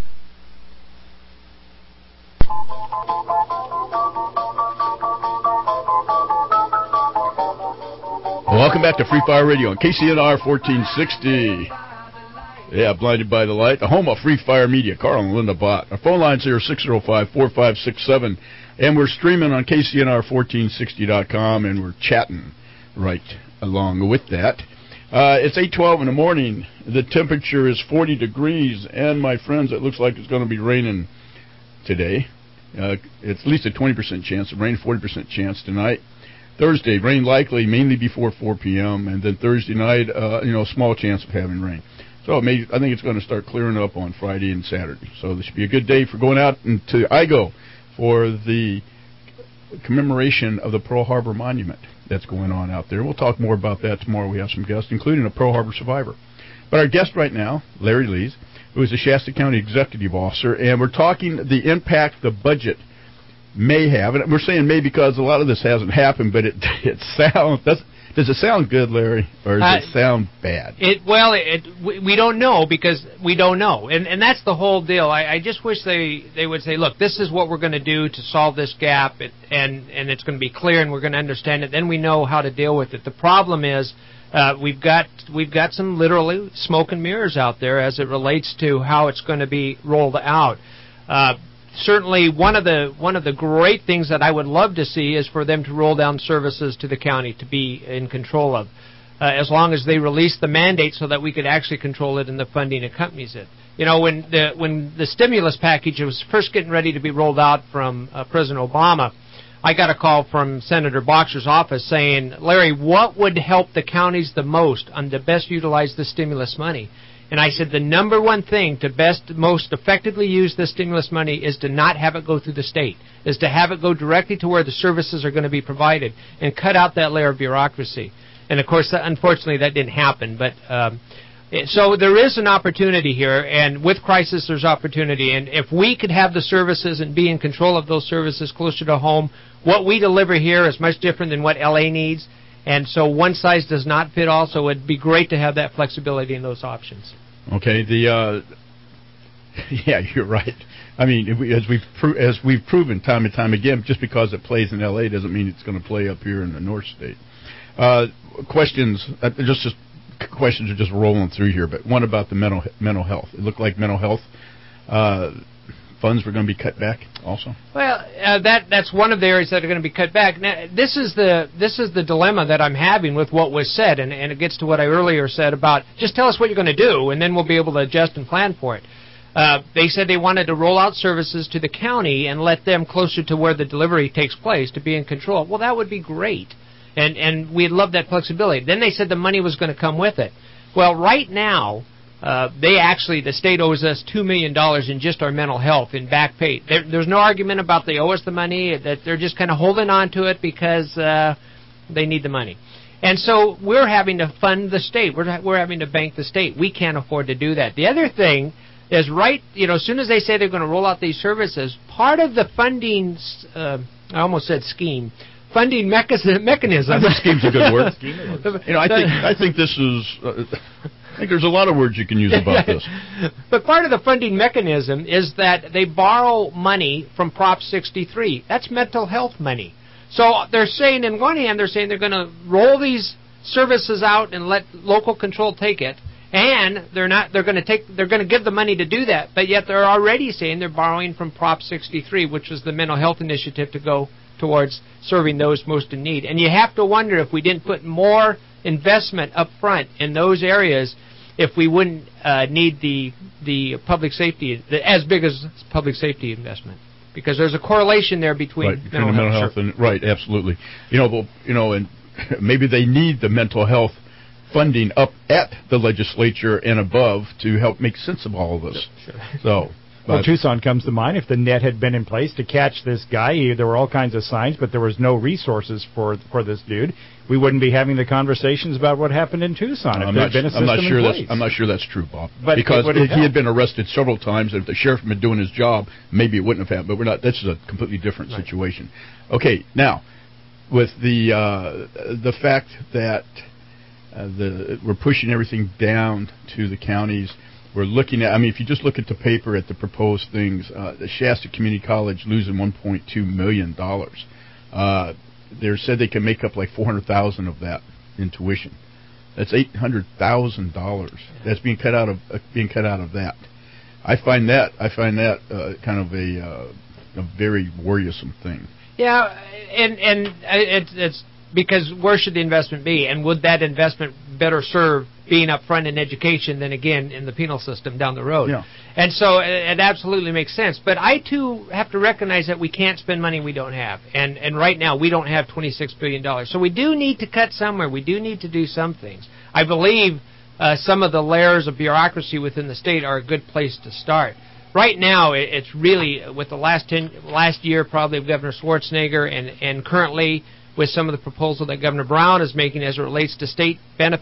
S2: Welcome back to Free Fire Radio on K C N R fourteen sixty. Yeah, Blinded by the Light, the home of Free Fire Media. Carl and Linda Bott. Our phone lines here are six oh five, four five six seven, and we're streaming on K C N R fourteen sixty dot com, and we're chatting right along with that. Uh, it's eight twelve in the morning. The temperature is forty degrees, and my friends, it looks like it's going to be raining today. Uh, it's at least a twenty percent chance of rain, forty percent chance tonight. Thursday, rain likely, mainly before four p.m., and then Thursday night, uh, you know, small chance of having rain. So it may, I think it's going to start clearing up on Friday and Saturday. So this should be a good day for going out into I G O for the commemoration of the Pearl Harbor Monument that's going on out there. We'll talk more about that tomorrow. We have some guests, including a Pearl Harbor survivor. But our guest right now, Larry Lees, who is the Shasta County Executive Officer, and we're talking the impact the budget may have. And we're saying may because a lot of this hasn't happened, but it it sounds... Does, does it sound good, Larry, or does uh, it sound bad?
S7: It Well, it, we, we don't know because we don't know. And and that's the whole deal. I, I just wish they, they would say, look, this is what we're going to do to solve this gap, it, and, and it's going to be clear and we're going to understand it. Then we know how to deal with it. The problem is uh, we've got we've got some literally smoke and mirrors out there as it relates to how it's going to be rolled out. Uh, Certainly, one of the one of the great things that I would love to see is for them to roll down services to the county to be in control of, uh, as long as they release the mandate so that we could actually control it and the funding accompanies it. You know, when the when the stimulus package was first getting ready to be rolled out from uh, President Obama, I got a call from Senator Boxer's office saying, Larry, what would help the counties the most on to best utilize the stimulus money? And I said the number one thing to best, most effectively use this stimulus money is to not have it go through the state, is to have it go directly to where the services are going to be provided and cut out that layer of bureaucracy. And, of course, that, unfortunately, that didn't happen. But um, so there is an opportunity here, and with crisis there's opportunity. And if we could have the services and be in control of those services closer to home, what we deliver here is much different than what L A needs. And so one size does not fit all, so it'd be great to have that flexibility in those options.
S2: Okay, the uh, yeah, you're right. I mean, if we, as we've pro- as we've proven time and time again, just because it plays in L A doesn't mean it's going to play up here in the North State. Uh, questions, uh, just, just questions are just rolling through here. But one about the mental mental health. It looked like mental health uh, funds were going to be cut back also.
S7: Well, uh, that that's one of the areas that are going to be cut back. Now, this is the this is the dilemma that I'm having with what was said, and, and it gets to what I earlier said about just tell us what you're going to do, and then we'll be able to adjust and plan for it. Uh, they said they wanted to roll out services to the county and let them closer to where the delivery takes place to be in control. Well, that would be great, and and we'd love that flexibility. Then they said the money was going to come with it. Well, right now, Uh, they actually, the state owes us two million dollars in just our mental health in back pay. There, there's no argument about they owe us the money, that they're just kind of holding on to it because uh, they need the money. And so we're having to fund the state. We're, we're having to bank the state. We can't afford to do that. The other thing is right, you know, as soon as they say they're going to roll out these services, part of the funding, uh, I almost said scheme, funding mechanism. mechanism
S2: I think scheme's a good word. you know, I think, I think this is... Uh, I think there's a lot of words you can use about this.
S7: But part of the funding mechanism is that they borrow money from Prop sixty-three. That's mental health money. So they're saying, in one hand, they're saying they're going to roll these services out and let local control take it, and they're not. They're going to take. They're going to give the money to do that. But yet they're already saying they're borrowing from Prop sixty-three, which was the mental health initiative to go towards serving those most in need. And you have to wonder if we didn't put more investment up front in those areas, if we wouldn't uh, need the the public safety, the, as big as public safety investment, because there's a correlation there between,
S2: right, between
S7: mental,
S2: the mental
S7: health,
S2: health and right, absolutely. You know, well, you know, and maybe they need the mental health funding up at the legislature and above to help make sense of all of this.
S7: Sure.
S2: So.
S3: Well, Tucson comes to mind. If the net had been in place to catch this guy, he, there were all kinds of signs, but there was no resources for for this dude. We wouldn't be having the conversations about what happened in Tucson
S2: No,
S3: if
S2: I'm
S3: there
S2: not,
S3: had been a system
S2: I'm not sure
S3: in
S2: that's
S3: place.
S2: I'm not sure that's true, Bob.
S3: But
S2: because if he
S3: helped.
S2: had been arrested several times, if the sheriff had been doing his job, maybe it wouldn't have happened. But we're not. This is a completely different
S7: right.
S2: situation. Okay, now with the uh, the fact that uh, the we're pushing everything down to the counties. We're looking at, I mean, if you just look at the paper at the proposed things, uh, the Shasta Community College losing one point two million dollars. Uh, they said they can make up like four hundred thousand dollars of that in tuition. That's eight hundred thousand dollars. That's being cut out of uh, being cut out of that. I find that I find that uh, kind of a uh, a very worrisome thing.
S7: Yeah, and and it's it's because where should the investment be, and would that investment better serve being up front in education than, again, in the penal system down the road?
S2: Yeah.
S7: And so it, it absolutely makes sense. But I, too, have to recognize that we can't spend money we don't have. And and right now, we don't have twenty-six billion dollars. So we do need to cut somewhere. We do need to do some things. I believe uh, some of the layers of bureaucracy within the state are a good place to start. Right now, it, it's really, with the last ten, last year probably of Governor Schwarzenegger, and, and currently with some of the proposal that Governor Brown is making as it relates to state benefits,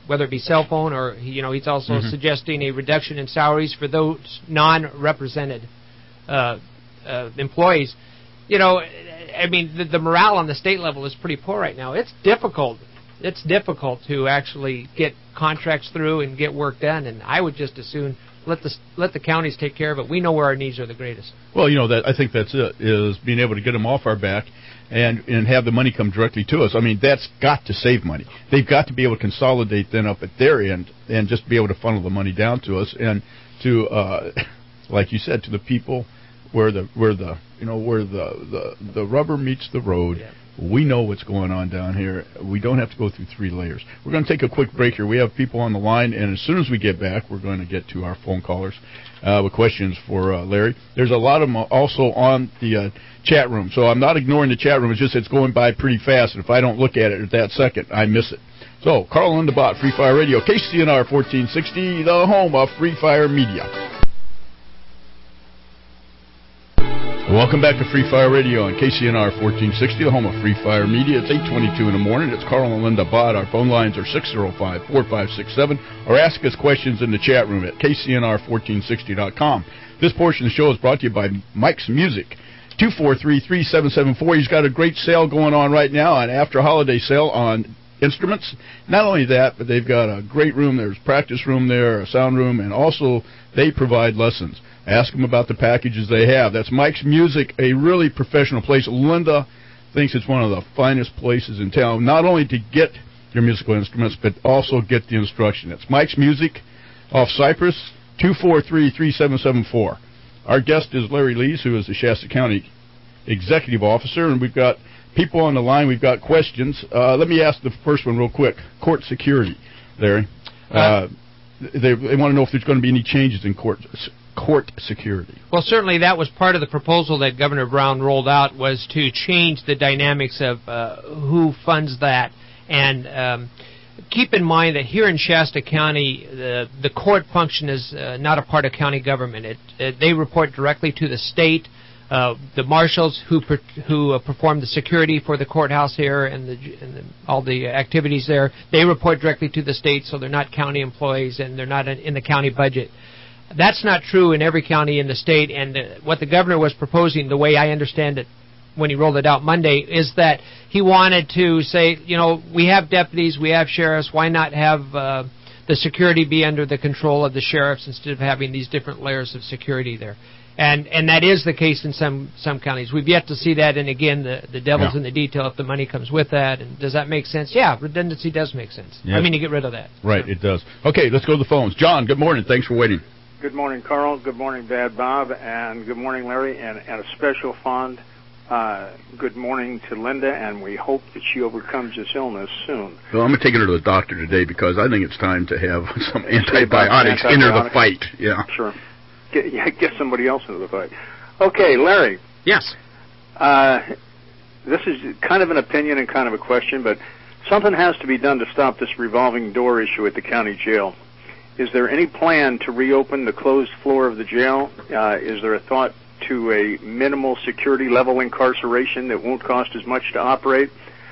S7: whether it be cell phone or, you know, he's also
S2: Mm-hmm.
S7: suggesting a reduction in salaries for those non-represented uh, uh, employees. You know, I mean, the, the morale on the state level is pretty poor right now. It's difficult. It's difficult to actually get contracts through and get work done, and I would just as soon let the let the counties take care of it. We know where our needs are the greatest.
S2: Well, you know, that I think that's it, is being able to get them off our back and and have the money come directly to us. I mean, that's got to save money. They've got to be able to consolidate then up at their end and just be able to funnel the money down to us and to, uh, like you said, to the people where the where the you know where the the, the rubber meets the road. Yeah. We know what's going on down here. We don't have to go through three layers. We're going to take a quick break here. We have people on the line, and as soon as we get back, we're going to get to our phone callers uh, with questions for uh, Larry. There's a lot of them also on the uh, chat room, so I'm not ignoring the chat room. It's just it's going by pretty fast, and if I don't look at it at that second, I miss it. So, Carl and Linda Bott, Free Fire Radio, K C N R fourteen sixty, the home of Free Fire Media. Welcome back to Free Fire Radio on K C N R fourteen sixty, the home of Free Fire Media. It's eight twenty-two in the morning. It's Carl and Linda Bott. Our phone lines are six oh five, four five six seven, or ask us questions in the chat room at K C N R fourteen sixty dot com. This portion of the show is brought to you by Mike's Music. two four three, three seven seven four. He's got a great sale going on right now, an after-holiday sale on instruments. Not only that, but they've got a great room. There's a practice room there, a sound room, and also they provide lessons. Ask them about the packages they have. That's Mike's Music, a really professional place. Linda thinks it's one of the finest places in town, not only to get your musical instruments, but also get the instruction. It's Mike's Music off Cypress, two four three, three seven seven four. Our guest is Larry Lees, who is the Shasta County Executive Officer, and we've got people on the line. We've got questions. Uh, let me ask the first one real quick. Court security, Larry. Uh, they, they want to know if there's going to be any changes in court court security.
S7: Well, certainly that was part of the proposal that Governor Brown rolled out, was to change the dynamics of uh, who funds that. And um, keep in mind that here in Shasta County, the, the court function is uh, not a part of county government. It, it, they report directly to the state. Uh, the marshals who per, who uh, perform the security for the courthouse here and, the, and the, all the activities there, they report directly to the state, so they're not county employees and they're not in, in the county budget. That's not true in every county in the state, and uh, what the governor was proposing, the way I understand it when he rolled it out Monday, is that he wanted to say, you know, we have deputies, we have sheriffs, why not have uh, the security be under the control of the sheriffs instead of having these different layers of security there? And and that is the case in some, some counties. We've yet to see that, and again, the, the devil's yeah. in the detail if the money comes with that. And does that make sense? Yeah, redundancy does make sense. Yeah. I mean, to get rid of that.
S2: Right,
S7: so.
S2: It does. Okay, let's go to the phones. John, good morning. Thanks for waiting.
S8: Good morning, Carl. Good morning, Bad Bob. And good morning, Larry. And, and a special fond uh, good morning to Linda, and we hope that she overcomes this illness soon.
S2: Well, I'm going to take her to the doctor today because I think it's time to have some antibiotics, antibiotics enter the fight. Yeah.
S8: Sure. Get, yeah, get somebody else into the fight. Okay, Larry.
S7: Yes.
S8: Uh, this is kind of an opinion and kind of a question, but something has to be done to stop this revolving door issue at the county jail. Is there any plan to reopen the closed floor of the jail? Uh, is there a thought to a minimal security level incarceration that won't cost as much to operate?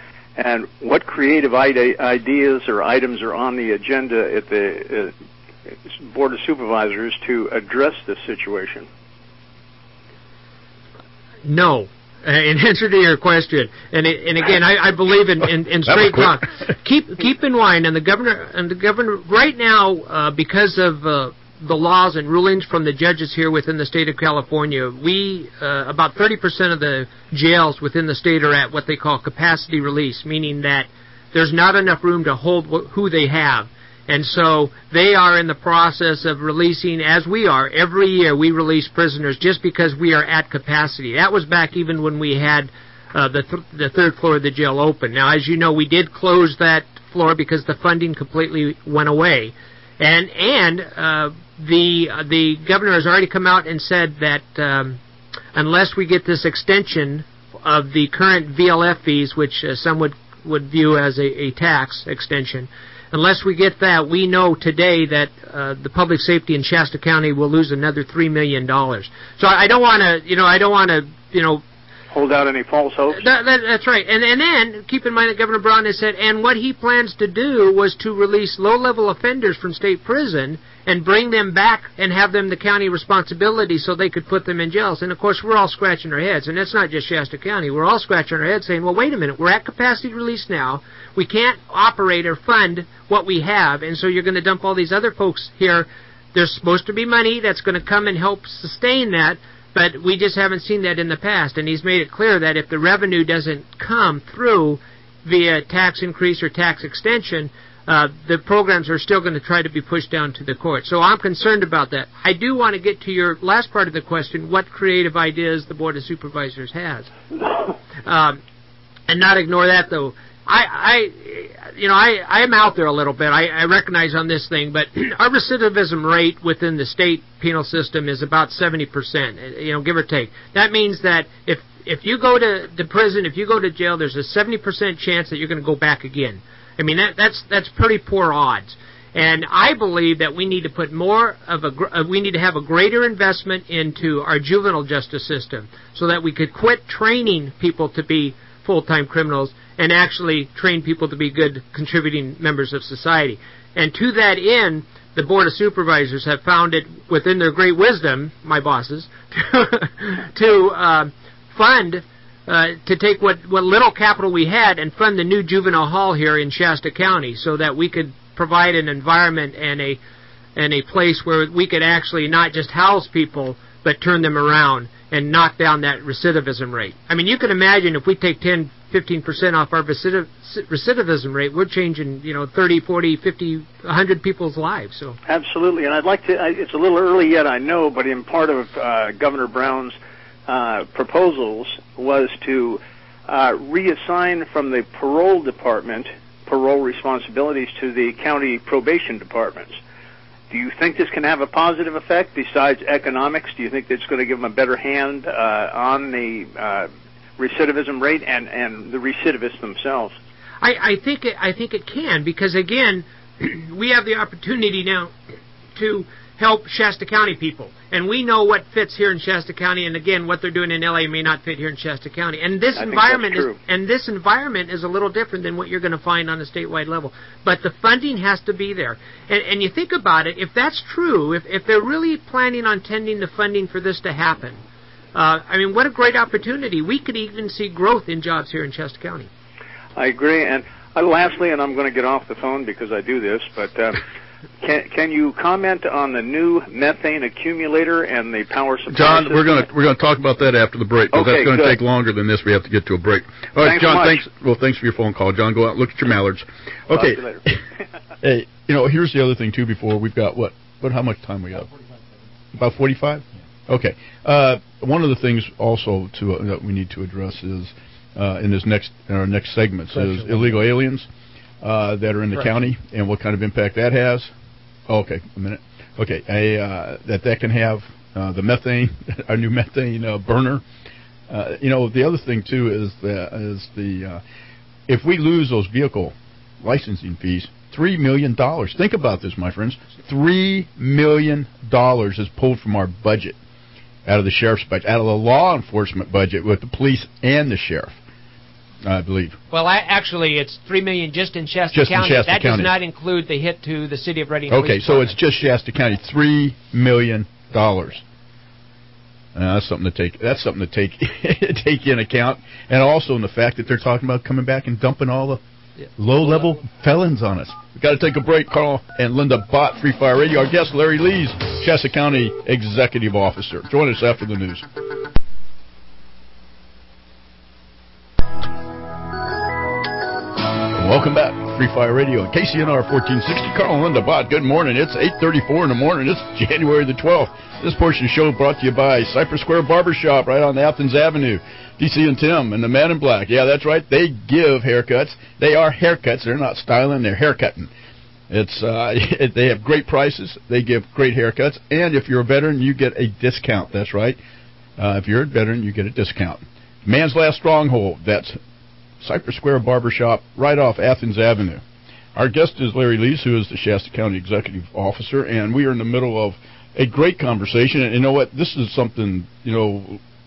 S8: And what creative ide- ideas or items are on the agenda at the uh, Board of Supervisors to address this situation?
S7: No. Uh, in answer to your question, and it, and again, I, I believe in, in, in straight talk. keep keep in mind, and the governor and the governor right now, uh, because of uh, the laws and rulings from the judges here within the state of California, we uh, about thirty percent of the jails within the state are at what they call capacity release, meaning that there's not enough room to hold wh- who they have. And so they are in the process of releasing, as we are. Every year we release prisoners just because we are at capacity. That was back even when we had uh, the, th- the third floor of the jail open. Now, as you know, we did close that floor because the funding completely went away. And and uh, the uh, the governor has already come out and said that um, unless we get this extension of the current V L F fees, which uh, some would, would view as a, a tax extension, unless we get that, we know today that uh, the public safety in Shasta County will lose another three million dollars. So I don't want to, you know, I don't want to, you know,
S8: hold out any false hopes.
S9: That, that, that's right. And, and then, keep in mind that Governor Brown has said, and what he plans to do was to release low-level offenders from state prison and bring them back and have them the county responsibility so they could put them in jails. And, of course, we're all scratching our heads. And that's not just Shasta County. We're all scratching our heads saying, well, wait a minute. We're at capacity release now. We can't operate or fund what we have. And so you're going to dump all these other folks here. There's supposed to be money that's going to come and help sustain that. But we just haven't seen that in the past. And he's made it clear that if the revenue doesn't come through via tax increase or tax extension, uh, the programs are still going to try to be pushed down to the court. So I'm concerned about that. I do want to get to your last part of the question, what creative ideas the Board of Supervisors has. Um, and not ignore that, though. I, I, you know, I, I'm out there a little bit. I, I recognize on this thing, but our recidivism rate within the state penal system is about seventy percent, you know, give or take. That means that if if you go to, to prison, if you go to jail, there's a seventy percent chance that you're going to go back again. I mean, that, that's that's pretty poor odds. And I believe that we need to put more of a, uh, we need to have a greater investment into our juvenile justice system so that we could quit training people to be full-time criminals and actually train people to be good contributing members of society. And to that end, the Board of Supervisors have found it within their great wisdom, my bosses, to uh, fund, uh, to take what, what little capital we had and fund the new juvenile hall here in Shasta County so that we could provide an environment and a and a place where we could actually not just house people but turn them around and knock down that recidivism rate. I mean, you can imagine if we take ten, fifteen percent off our recidiv- recidivism rate, we're changing, you know, thirty, forty, fifty, one hundred people's lives. So
S8: absolutely, and I'd like to, I, it's a little early yet, I know, but in part of uh, Governor Brown's uh, proposals was to uh, reassign from the parole department parole responsibilities to the county probation departments. Do you think this can have a positive effect besides economics? Do you think it's going to give them a better hand uh, on the uh, recidivism rate and, and the recidivists themselves?
S9: I, I think it, I think it can, because again, we have the opportunity now to help Shasta County people, and we know what fits here in Shasta County, and again, what they're doing in L A may not fit here in Shasta County. And this
S8: I
S9: environment
S8: is
S9: and this environment is a little different than what you're going to find on a statewide level. But the funding has to be there, and, and you think about it. If that's true, if if they're really planning on tending the funding for this to happen, uh, I mean, what a great opportunity! We could even see growth in jobs here in Shasta County.
S8: I agree. And uh, lastly, and I'm going to get off the phone because I do this, but. Uh, Can can you comment on the new methane accumulator and the power supply
S2: John,
S8: system?
S2: we're going to we're going to talk about that after the break.
S8: Okay,
S2: that's going to
S8: good.
S2: take longer than this. We have to get to a break. All right,
S8: thanks
S2: John.
S8: so
S2: Thanks. Well, thanks for your phone call, John. Go out and look at your mallards. Okay.
S8: Talk to you later.
S2: Hey, you know, here's the other thing too. Before we've got what? What? How much time we got? About forty-five. Yeah. Okay. Uh, one of the things also to uh, that we need to address is uh, in this next in our next segments is illegal aliens uh, that are in the
S7: Right.
S2: county and what kind of impact that has. Oh, okay, a minute. Okay, a, uh, that that can have uh, the methane, our new methane uh, burner. Uh, you know, the other thing too is that is the uh, if we lose those vehicle licensing fees, three million dollars. Think about this, my friends. Three million dollars is pulled from our budget, out of the sheriff's budget, out of the law enforcement budget, with the police and the sheriff, I believe.
S7: Well, I, actually, it's three million dollars just in Shasta
S2: Just in
S7: County.
S2: Shasta
S7: that
S2: County.
S7: does not include the hit to the city of Reading.
S2: Okay,
S7: Police
S2: so it's
S7: Department.
S2: just Shasta County, three million dollars. Uh, that's something to take. That's something to take take in account, and also in the fact that they're talking about coming back and dumping all the
S7: Yeah.
S2: low-level felons on us. We've got to take a break. Carl and Linda Bott, Free Fire Radio. Our guest, Larry Lees, Shasta County Executive Officer. Join us after the news. Welcome back, Free Fire Radio, K C N R fourteen sixty. Carl and Linda Bott, good morning. It's eight thirty-four in the morning. It's January the twelfth. This portion of the show brought to you by Cypress Square Barbershop right on Athens Avenue. D C and Tim and the Man in Black. Yeah, that's right. They give haircuts. They are haircuts. They're not styling. They're haircutting. It's uh, they have great prices. They give great haircuts. And if you're a veteran, you get a discount. That's right. Uh, if you're a veteran, you get a discount. Man's Last Stronghold. That's Cypress Square Barbershop right off Athens Avenue. Our guest is Larry Lees, who is the Shasta County Executive Officer, and we are in the middle of a great conversation. And you know what? This is something, you know,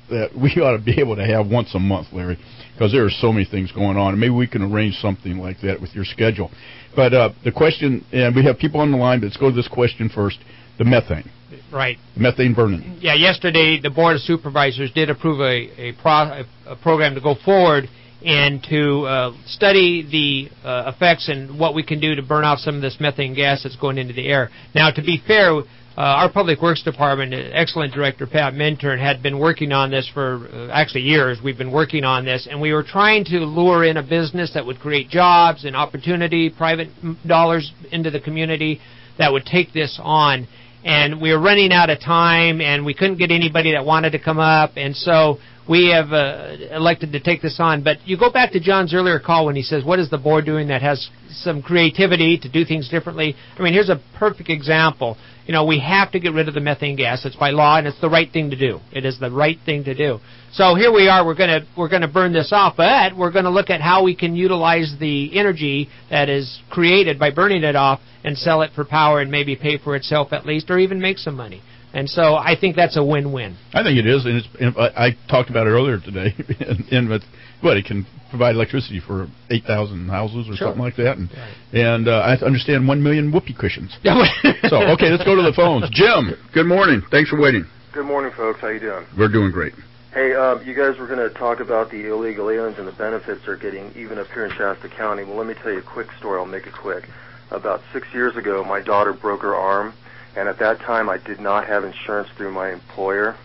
S2: that we ought to be able to have once a month, Larry, because there are so many things going on, and maybe we can arrange something like that with your schedule. But uh, the question, and we have people on the line, but let's go to this question first, the methane.
S7: Right.
S2: Methane burning.
S7: Yeah, yesterday the Board of Supervisors did approve a, a, pro, a program to go forward and to uh, study the uh, effects and what we can do to burn off some of this methane gas that's going into the air. Now, to be fair, uh, our Public Works Department, excellent Director Pat Minturn, had been working on this for uh, actually years. We've been working on this, and we were trying to lure in a business that would create jobs and opportunity, private dollars into the community that would take this on. And we were running out of time, and we couldn't get anybody that wanted to come up, and so we have uh, elected to take this on. But you go back to John's earlier call when he says, what is the board doing that has some creativity to do things differently? I mean, here's a perfect example. You know, we have to get rid of the methane gas. It's by law, and it's the right thing to do. It is the right thing to do. So here we are. We're going to we're going to burn this off, but we're going to look at how we can utilize the energy that is created by burning it off and sell it for power and maybe pay for itself at least, or even make some money. And so I think that's a win-win.
S2: I think it is, and, it's, and I talked about it earlier today. And with what it can provide electricity for eight thousand houses or
S7: Sure.
S2: something like that, and
S7: Right.
S2: and uh, I understand one million whoopee cushions. So okay, let's go to the phones. Jim, good morning. Thanks for waiting.
S10: Good morning, folks. How you doing?
S2: We're doing great.
S10: Hey, uh, you guys were going to talk about the illegal aliens and the benefits they're getting, even up here in Shasta County. Well, let me tell you a quick story. I'll make it quick. About six years ago, my daughter broke her arm, and at that time, I did not have insurance through my employer,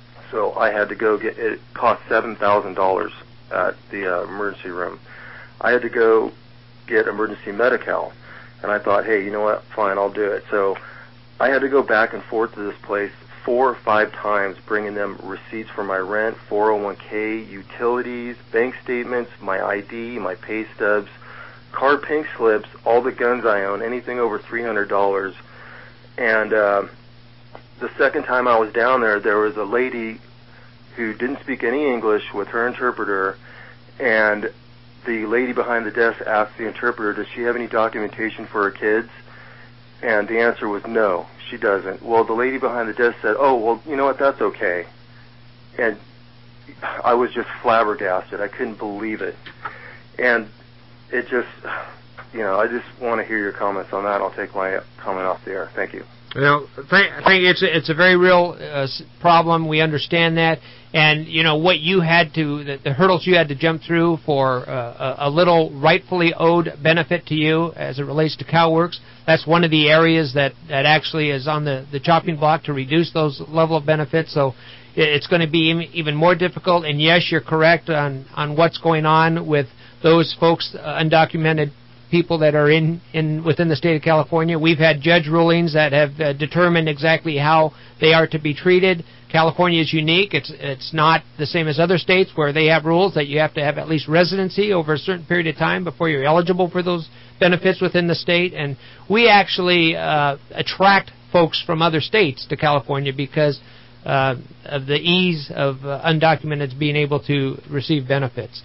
S10: so I had to go get it. Cost seven thousand dollars at the uh, emergency room. I had to go get emergency Medi-Cal, and I thought, hey, you know what? Fine, I'll do it. So I had to go back and forth to this place four or five times, bringing them receipts for my rent, four oh one k, utilities, bank statements, my I D, my pay stubs, car pink slips, all the guns I own, anything over three hundred dollars. And uh, the second time I was down there, there was a lady who didn't speak any English with her interpreter, and the lady behind the desk asked the interpreter, does she have any documentation for her kids? And the answer was no, she doesn't. Well, the lady behind the desk said, oh, well, you know what, that's okay. And I was just flabbergasted. I couldn't believe it. And it just, you know, I just want to hear your comments on that. I'll take my comment off the air. Thank you.
S7: Well, I think it's a, it's a very real uh, problem. We understand that, and you know what you had to, the, the hurdles you had to jump through for uh, a, a little rightfully owed benefit to you as it relates to CalWorks. That's one of the areas that, that actually is on the, the chopping block to reduce those level of benefits. So it's going to be even more difficult. And yes, you're correct on on what's going on with those folks, uh, undocumented people that are in, in within the state of California. We've had judge rulings that have uh, determined exactly how they are to be treated. California is unique. It's it's not the same as other states where they have rules that you have to have at least residency over a certain period of time before you're eligible for those benefits within the state. And we actually uh, attract folks from other states to California because uh, of the ease of uh, undocumented being able to receive benefits.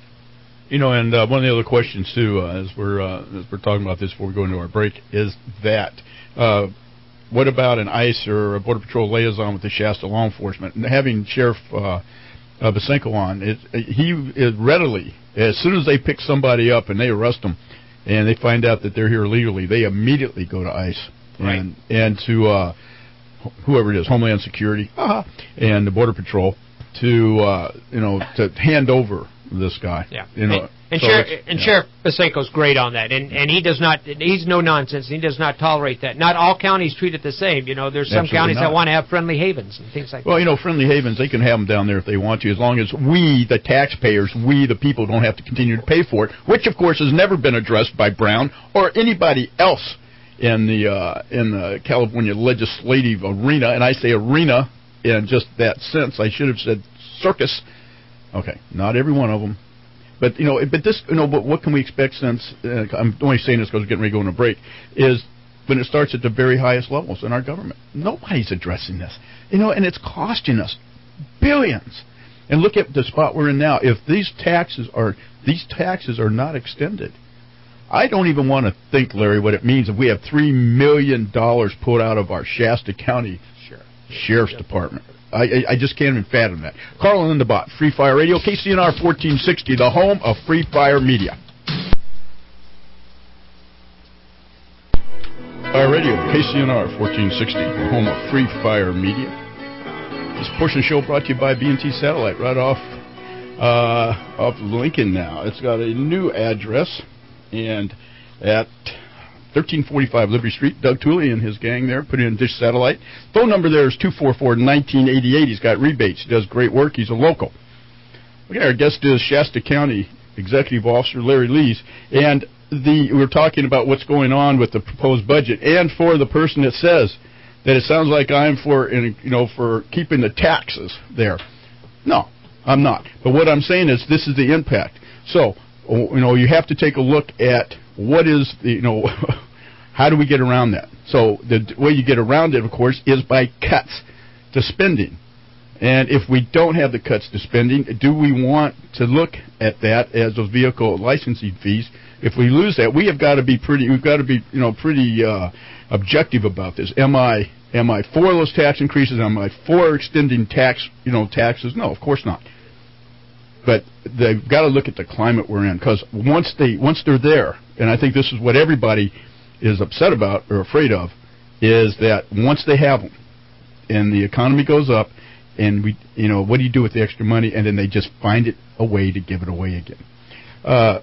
S2: You know, and uh, one of the other questions too, uh, as we're uh, as we're talking about this before we go into our break, is that uh, what about an ICE or a Border Patrol liaison with the Shasta law enforcement? And having Sheriff uh, uh, Basenko on, it, he is readily, as soon as they pick somebody up and they arrest them, and they find out that they're here illegally, they immediately go to ICE and
S7: right.
S2: and to uh, whoever it is, Homeland Security uh-huh, and the Border Patrol to uh, you know to hand over this guy.
S7: Yeah.
S2: You know,
S7: and and,
S2: so
S7: Sheriff, and
S2: yeah.
S7: Sheriff Basenko's great on that, and and he does not. He's no nonsense. He does not tolerate that. Not all counties treat it the same. You know, there's some
S2: Absolutely
S7: counties
S2: not.
S7: that want to have friendly havens and things like
S2: well,
S7: that.
S2: you know, friendly havens, they can have them down there if they want to, as long as we, the taxpayers, we, the people, don't have to continue to pay for it, which, of course, has never been addressed by Brown or anybody else in the uh, in the California legislative arena. And I say arena in just that sense. I should have said circus. Okay, not every one of them. But, you know, but this, you know, but what can we expect since, uh, I'm only saying this because we're getting ready to go on a break, is when it starts at the very highest levels in our government. Nobody's addressing this. You know, and it's costing us billions. And look at the spot we're in now. If these taxes are, these taxes are not extended, I don't even want to think, Larry, what it means if we have three million dollars put out of our Shasta County
S7: sure.
S2: Sheriff's Department. I, I, I just can't even fathom that. Carl and the Bot, Free Fire Radio, K C N R fourteen sixty, the home of Free Fire Media. Fire Radio, K C N R fourteen sixty, the home of Free Fire Media. This portion of the show brought to you by B and T Satellite, right off uh, off Lincoln now. It's got a new address, and at thirteen forty-five Liberty Street, Doug Tooley and his gang there put in Dish Satellite. Phone number there is two four four, one nine eight eight. He's got rebates. He does great work. He's a local. Okay, our guest is Shasta County Executive Officer Larry Lees, and the we're talking about what's going on with the proposed budget, and for the person that says that it sounds like I'm for, you know, for keeping the taxes there. No, I'm not. But what I'm saying is this is the impact. So, you know, you have to take a look at what is the, you know, how do we get around that? So the way you get around it, of course, is by cuts to spending. And if we don't have the cuts to spending, do we want to look at that as those vehicle licensing fees? If we lose that, we have got to be pretty. We've got to be, you know, pretty uh, objective about this. Am I am I for those tax increases? Am I for extending tax, you know, taxes? No, of course not. But they've got to look at the climate we're in, because once they once they're there, and I think this is what everybody is upset about or afraid of, is that once they have them, and the economy goes up, and we, you know, what do you do with the extra money? And then they just find it a way to give it away again. Uh,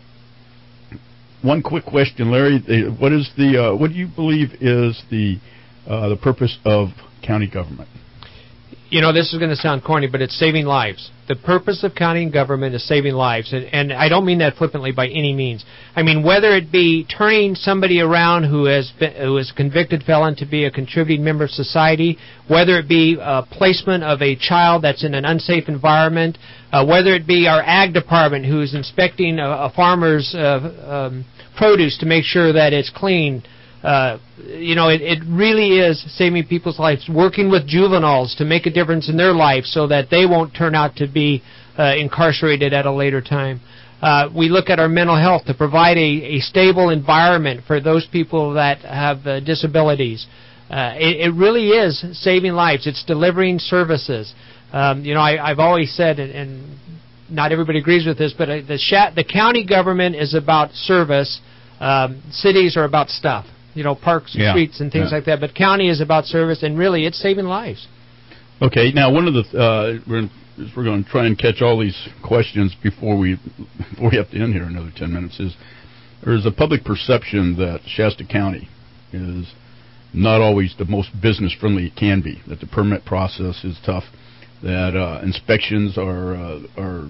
S2: one quick question, Larry: what is the uh, what do you believe is the uh, the purpose of county government?
S7: You know, this is going to sound corny, but it's saving lives. The purpose of county government is saving lives, and, and I don't mean that flippantly by any means. I mean, whether it be turning somebody around who has been, who is a convicted felon to be a contributing member of society, whether it be uh, placement of a child that's in an unsafe environment, uh, whether it be our ag department who is inspecting a, a farmer's uh, um, produce to make sure that it's clean. Uh, you know, it, it really is saving people's lives, working with juveniles to make a difference in their life so that they won't turn out to be uh, incarcerated at a later time. Uh, we look at our mental health to provide a, a stable environment for those people that have uh, disabilities. Uh, it, it really is saving lives. It's delivering services. Um, you know, I, I've always said, and, and not everybody agrees with this, but uh, the, sh- the county government is about service. Um, cities are about stuff. You know, parks and yeah. streets and things yeah. like that. But county is about service, and really, it's saving lives.
S2: Okay. Now, one of the uh, we're we're going to try and catch all these questions before we before we have to end here in another ten minutes. Is there is a public perception that Shasta County is not always the most business friendly it can be. That the permit process is tough. That uh, inspections are uh, are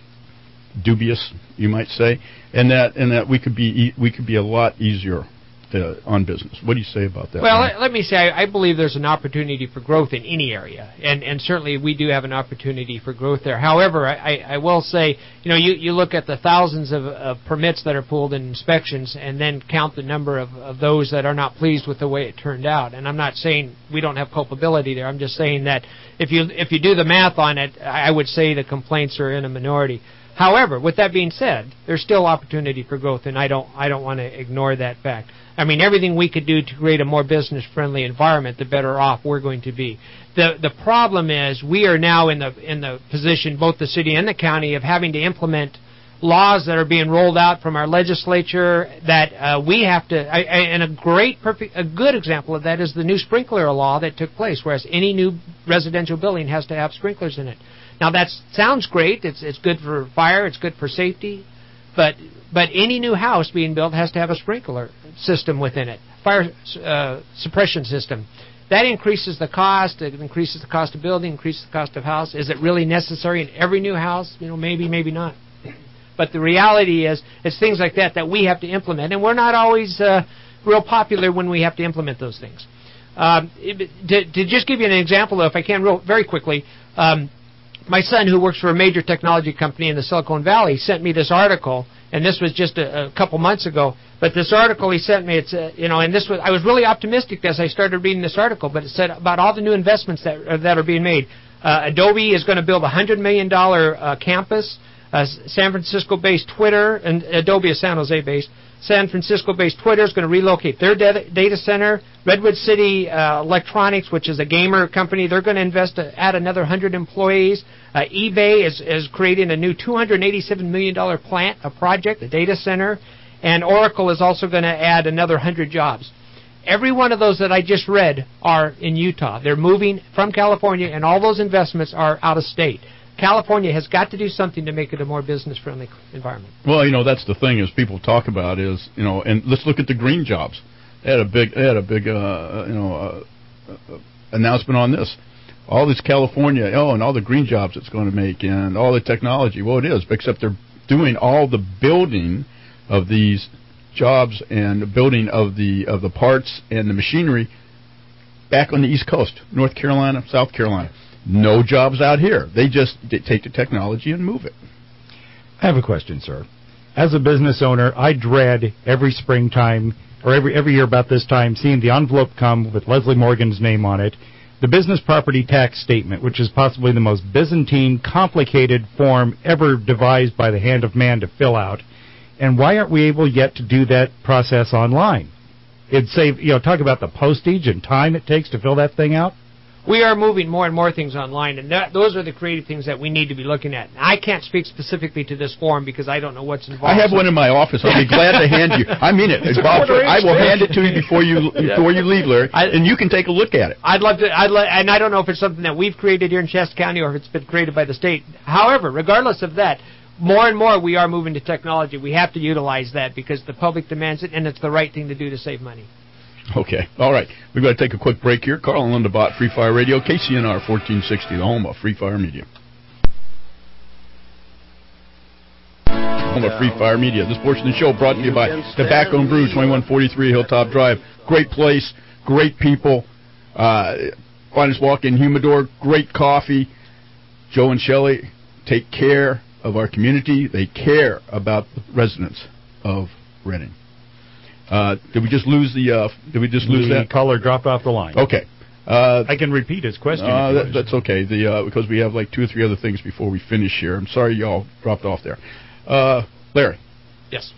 S2: dubious, you might say, and that and that we could be we could be a lot easier. Uh, on business. What do you say about that?
S7: Well, let, let me say, I, I believe there's an opportunity for growth in any area, and, and certainly we do have an opportunity for growth there. However, I, I will say, you know, you, you look at the thousands of, of permits that are pulled in inspections and then count the number of, of those that are not pleased with the way it turned out. And I'm not saying we don't have culpability there. I'm just saying that if you if you do the math on it, I would say the complaints are in a minority. However, with that being said, there's still opportunity for growth, and I don't I don't want to ignore that fact. I mean, everything we could do to create a more business-friendly environment, the better off we're going to be. The the problem is we are now in the in the position, both the city and the county, of having to implement laws that are being rolled out from our legislature that uh, we have to. I, I, and a great, perfect, a good example of that is the new sprinkler law that took place, whereas any new residential building has to have sprinklers in it. Now that sounds great. It's it's good for fire. It's good for safety, but but any new house being built has to have a sprinkler system within it, fire uh, suppression system. That increases the cost. It increases the cost of building, increases the cost of house. Is it really necessary in every new house? You know, maybe, maybe not. But the reality is, it's things like that that we have to implement, and we're not always uh, real popular when we have to implement those things. Um, it, to, to just give you an example, though, if I can, real very quickly. Um, My son, who works for a major technology company in the Silicon Valley, sent me this article, and this was just a, a couple months ago. But this article he sent me, it's uh, you know, and this was I was really optimistic as I started reading this article. But it said about all the new investments that uh, that are being made. Uh, Adobe is going to build a hundred million dollar uh, campus. Uh, San Francisco-based Twitter, and Adobe is San Jose-based. San Francisco-based Twitter is going to relocate their data, data center.
S9: Redwood City uh, Electronics, which is a gamer company, they're going to invest, uh, add another one hundred employees. Uh, eBay is, is creating a new two hundred eighty-seven million dollars plant, a project, a data center. And Oracle is also going to add another one hundred jobs. Every one of those that I just read are in Utah. They're moving from California, and all those investments are out of state. California has got to do something to make it a more business-friendly environment.
S2: Well, you know, that's the thing is people talk about is, you know, and let's look at the green jobs. They had a big, they had a big, uh, you know, uh, uh, announcement on this. All this California, oh, and all the green jobs it's going to make, and all the technology. Well, it is, except they're doing all the building of these jobs and the building of the of the parts and the machinery back on the East Coast, North Carolina, South Carolina. No jobs out here. They just d- take the technology and move it.
S3: I have a question, sir. As a business owner, I dread every springtime or every every year about this time seeing the envelope come with Leslie Morgan's name on it, the business property tax statement, which is possibly the most Byzantine, complicated form ever devised by the hand of man to fill out. And why aren't we able yet to do that process online? It'd save, you know, talk about the postage and time it takes to fill that thing out.
S9: We are moving more and more things online, and that, those are the creative things that we need to be looking at. I can't speak specifically to this form because I don't know what's involved.
S2: I have one in my office. I'll be glad to hand you. I mean it. Bob, I will hand it to you before you before you leave, Larry, I, and you can take a look at it.
S9: I'd love to. I'd lo- and I don't know if it's something that we've created here in Shasta County or if it's been created by the state. However, regardless of that, more and more we are moving to technology. We have to utilize that because the public demands it, and it's the right thing to do to save money.
S2: Okay. All right. We've got to take a quick break here. Carl and Linda Bott, Free Fire Radio, K C N R fourteen sixty, the home of Free Fire Media. Home of Free Fire Media. This portion of the show brought to you by Tobacco and Brew, twenty-one forty-three Hilltop Drive. Great place, great people, uh, finest walk-in humidor, great coffee. Joe and Shelley take care of our community. They care about the residents of Redding. Uh, did we just lose the? Uh, did we just lose
S3: the
S2: that?
S3: The caller dropped off the line.
S2: Okay. Uh,
S3: I can repeat his question.
S2: Uh, that, that's okay. The uh, because we have like two or three other things before we finish here. I'm sorry y'all dropped off there. Uh, Larry.
S9: Yes.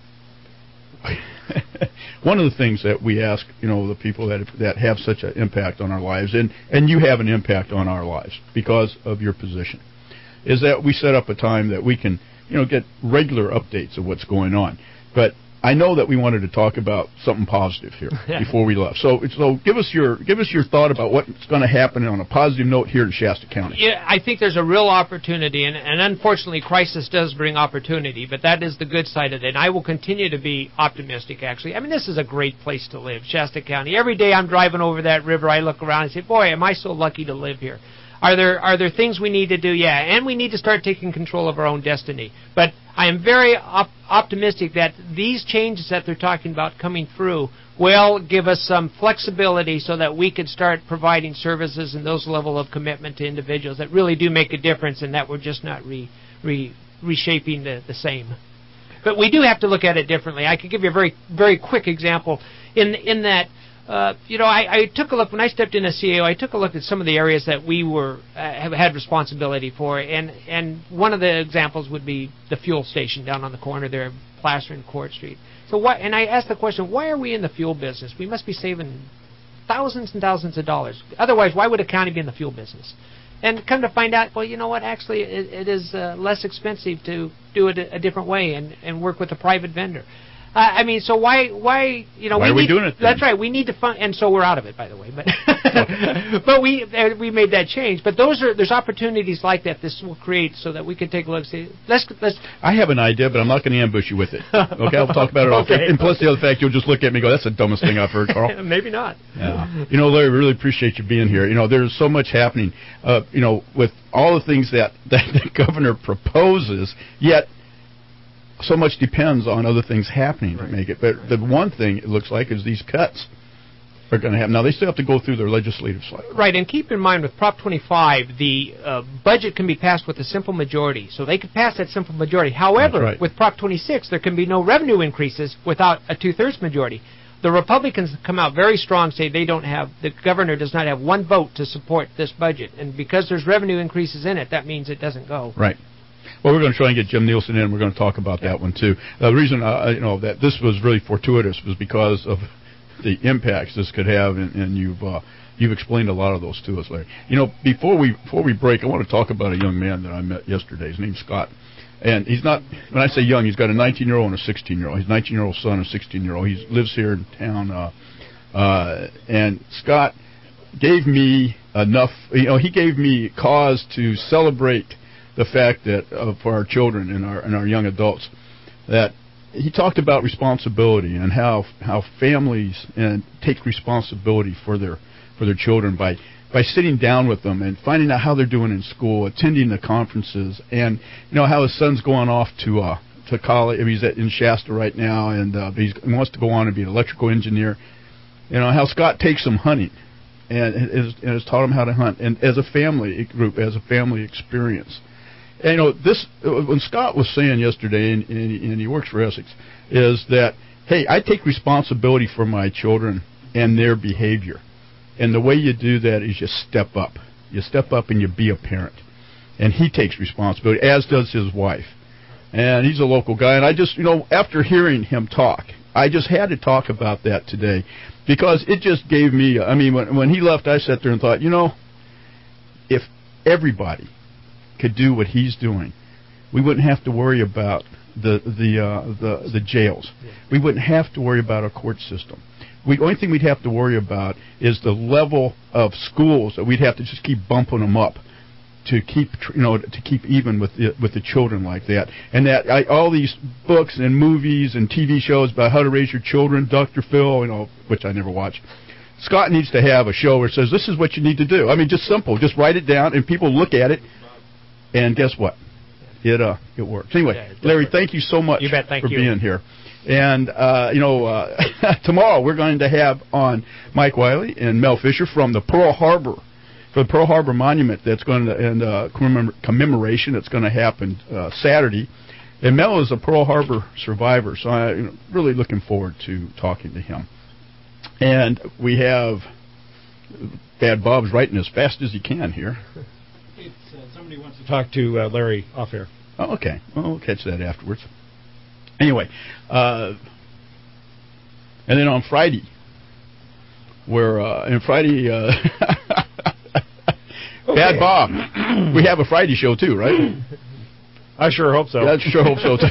S2: One of the things that we ask, you know, the people that that have such an impact on our lives, and and you have an impact on our lives because of your position, is that we set up a time that we can, you know, get regular updates of what's going on. But I know that we wanted to talk about something positive here before we left. So, so give us your give us your thought about what's going to happen on a positive note here in Shasta County.
S9: Yeah, I think there's a real opportunity, and, and unfortunately, crisis does bring opportunity. But that is the good side of it. And I will continue to be optimistic. Actually, I mean, this is a great place to live, Shasta County. Every day I'm driving over that river, I look around and say, "Boy, am I so lucky to live here." Are there are there things we need to do? Yeah, and we need to start taking control of our own destiny. But I am very op- optimistic that these changes that they're talking about coming through will give us some flexibility so that we can start providing services and those level of commitment to individuals that really do make a difference and that we're just not re, re, reshaping the, the same. But we do have to look at it differently. I could give you a very very quick example in in that. Uh, you know, I, I took a look, when I stepped in as C A O, I took a look at some of the areas that we were uh, have had responsibility for, and, and one of the examples would be the fuel station down on the corner there, Placer and Court Street. So why, and I asked the question, why are we in the fuel business? We must be saving thousands and thousands of dollars. Otherwise, why would a county be in the fuel business? And come to find out, well, you know what, actually it, it is uh, less expensive to do it a, a different way and, and work with a private vendor. Uh, I mean, so why, why, you know,
S2: why
S9: we
S2: are
S9: need,
S2: we doing it then?
S9: That's right. We need to fund, and so we're out of it, by the way. But, but we uh, we made that change. But those are there's opportunities like that this will create, so that we can take a look. And say, let's let's.
S2: I have an idea, but I'm not going to ambush you with it. Okay, I'll talk about it off. Okay. And plus the other fact, you'll just look at me and go, "That's the dumbest thing I've heard, Carl."
S9: Maybe not.
S2: Yeah. You know, Larry, really appreciate you being here. You know, there's so much happening. Uh, you know, with all the things that that the governor proposes, yet. So much depends on other things happening right. to make it. But the one thing it looks like is these cuts are going to happen. Now, they still have to go through their legislative cycle.
S9: Right, and keep in mind with Prop twenty-five, the uh, budget can be passed with a simple majority. So they could pass that simple majority. However, right. with Prop twenty-six, there can be no revenue increases without a two-thirds majority. The Republicans come out very strong, say they don't have, the governor does not have one vote to support this budget. And because there's revenue increases in it, that means it doesn't go.
S2: Right. Well, we're going to try and get Jim Nielsen in. We're going to talk about that one, too. Uh, the reason uh, you know that this was really fortuitous was because of the impacts this could have, and, and you've uh, you've explained a lot of those to us, Larry. You know, before we before we break, I want to talk about a young man that I met yesterday. His name's Scott, and he's not. When I say young, he's got a nineteen-year-old and a sixteen-year-old. His nineteen-year-old son and a sixteen-year-old. He lives here in town, uh, uh, and Scott gave me enough. You know, he gave me cause to celebrate the fact that uh, for our children and our and our young adults, that he talked about responsibility and how how families and take responsibility for their for their children by by sitting down with them and finding out how they're doing in school, attending the conferences, and you know how his son's going off to uh, to college. He's at, in Shasta right now, and uh, he's, he wants to go on and be an electrical engineer. You know how Scott takes him hunting, and has, and has taught him how to hunt, and as a family group, as a family experience. And, you know, this, when Scott was saying yesterday, and, and, he, and he works for Essex, is that, hey, I take responsibility for my children and their behavior. And the way you do that is you step up. You step up and you be a parent. And he takes responsibility, as does his wife. And he's a local guy. And I just, you know, after hearing him talk, I just had to talk about that today. Because it just gave me, I mean, when, when he left, I sat there and thought, you know, if everybody could do what he's doing, we wouldn't have to worry about the the uh, the, the jails. Yeah. We wouldn't have to worry about a court system. We, the only thing we'd have to worry about is the level of schools that we'd have to just keep bumping them up to keep you know to keep even with the, with the children like that. And that I, all these books and movies and T V shows about how to raise your children, Doctor Phil, you know, which I never watched. Scott needs to have a show where it says this is what you need to do. I mean, just simple, just write it down and people look at it. And guess what? It uh it works. Anyway, yeah, Larry, thank you so much
S7: you bet, thank
S2: for
S7: you.
S2: being here. And uh, you know, uh, tomorrow we're going to have on Mike Wiley and Mel Fisher from the Pearl Harbor, for the Pearl Harbor Monument that's going to and uh, commemor- commemoration that's going to happen uh, Saturday. And Mel is a Pearl Harbor survivor, so I'm you know, really looking forward to talking to him. And we have Bad Bob's writing as fast as he can here.
S11: It's, uh, somebody wants to talk to uh, Larry off air.
S2: Oh, okay. Well, we'll catch that afterwards. Anyway, uh, and then on Friday, where uh, and Friday, uh, okay. Bad Bob, we have a Friday show too, right?
S11: I sure hope so.
S2: Yeah, I sure hope so too.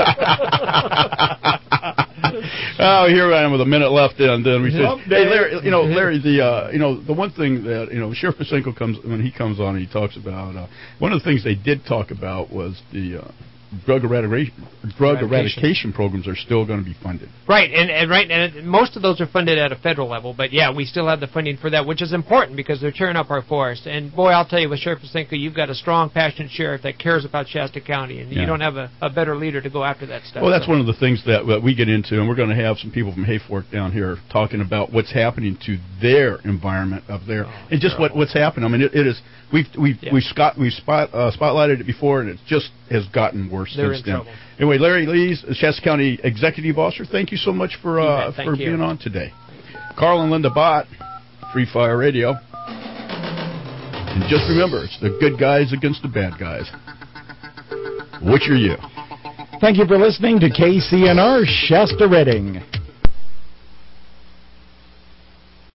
S2: Oh, here I am with a minute left, and then we said, "Hey, Larry, you know, Larry, the uh, you know, the one thing that you know, Sheriff Pasenko comes when he comes on, and he talks about uh, one of the things they did talk about was the uh, drug eradication drug eradication. eradication programs are still going to be funded.
S7: Right, and, and right, and most of those are funded at a federal level, but yeah, we still have the funding for that, which is important because they're tearing up our forest. And boy, I'll tell you, with Sheriff Pasenko, you've got a strong, passionate sheriff that cares about Shasta County, and yeah. you don't have a, a better leader to go after that stuff.
S2: Well, that's
S7: so.
S2: one of the things that, that we get into, and we're going to have some people from Hayfork down here talking about what's happening to their environment up there, oh, and just what, what's happened. I mean, it, it is we've we've yeah. we've, Scott, we've spot, uh, spotlighted it before, and it just has gotten worse
S7: They're
S2: since
S7: in
S2: then.
S7: Trouble.
S2: Anyway, Larry Lees, Shasta County Executive Officer, thank you so much for uh, for
S7: you.
S2: being on today. Carl and Linda Bott, Free Fire Radio. And just remember, it's the good guys against the bad guys. Which are you?
S11: Thank you for listening to K C N R Shasta Redding.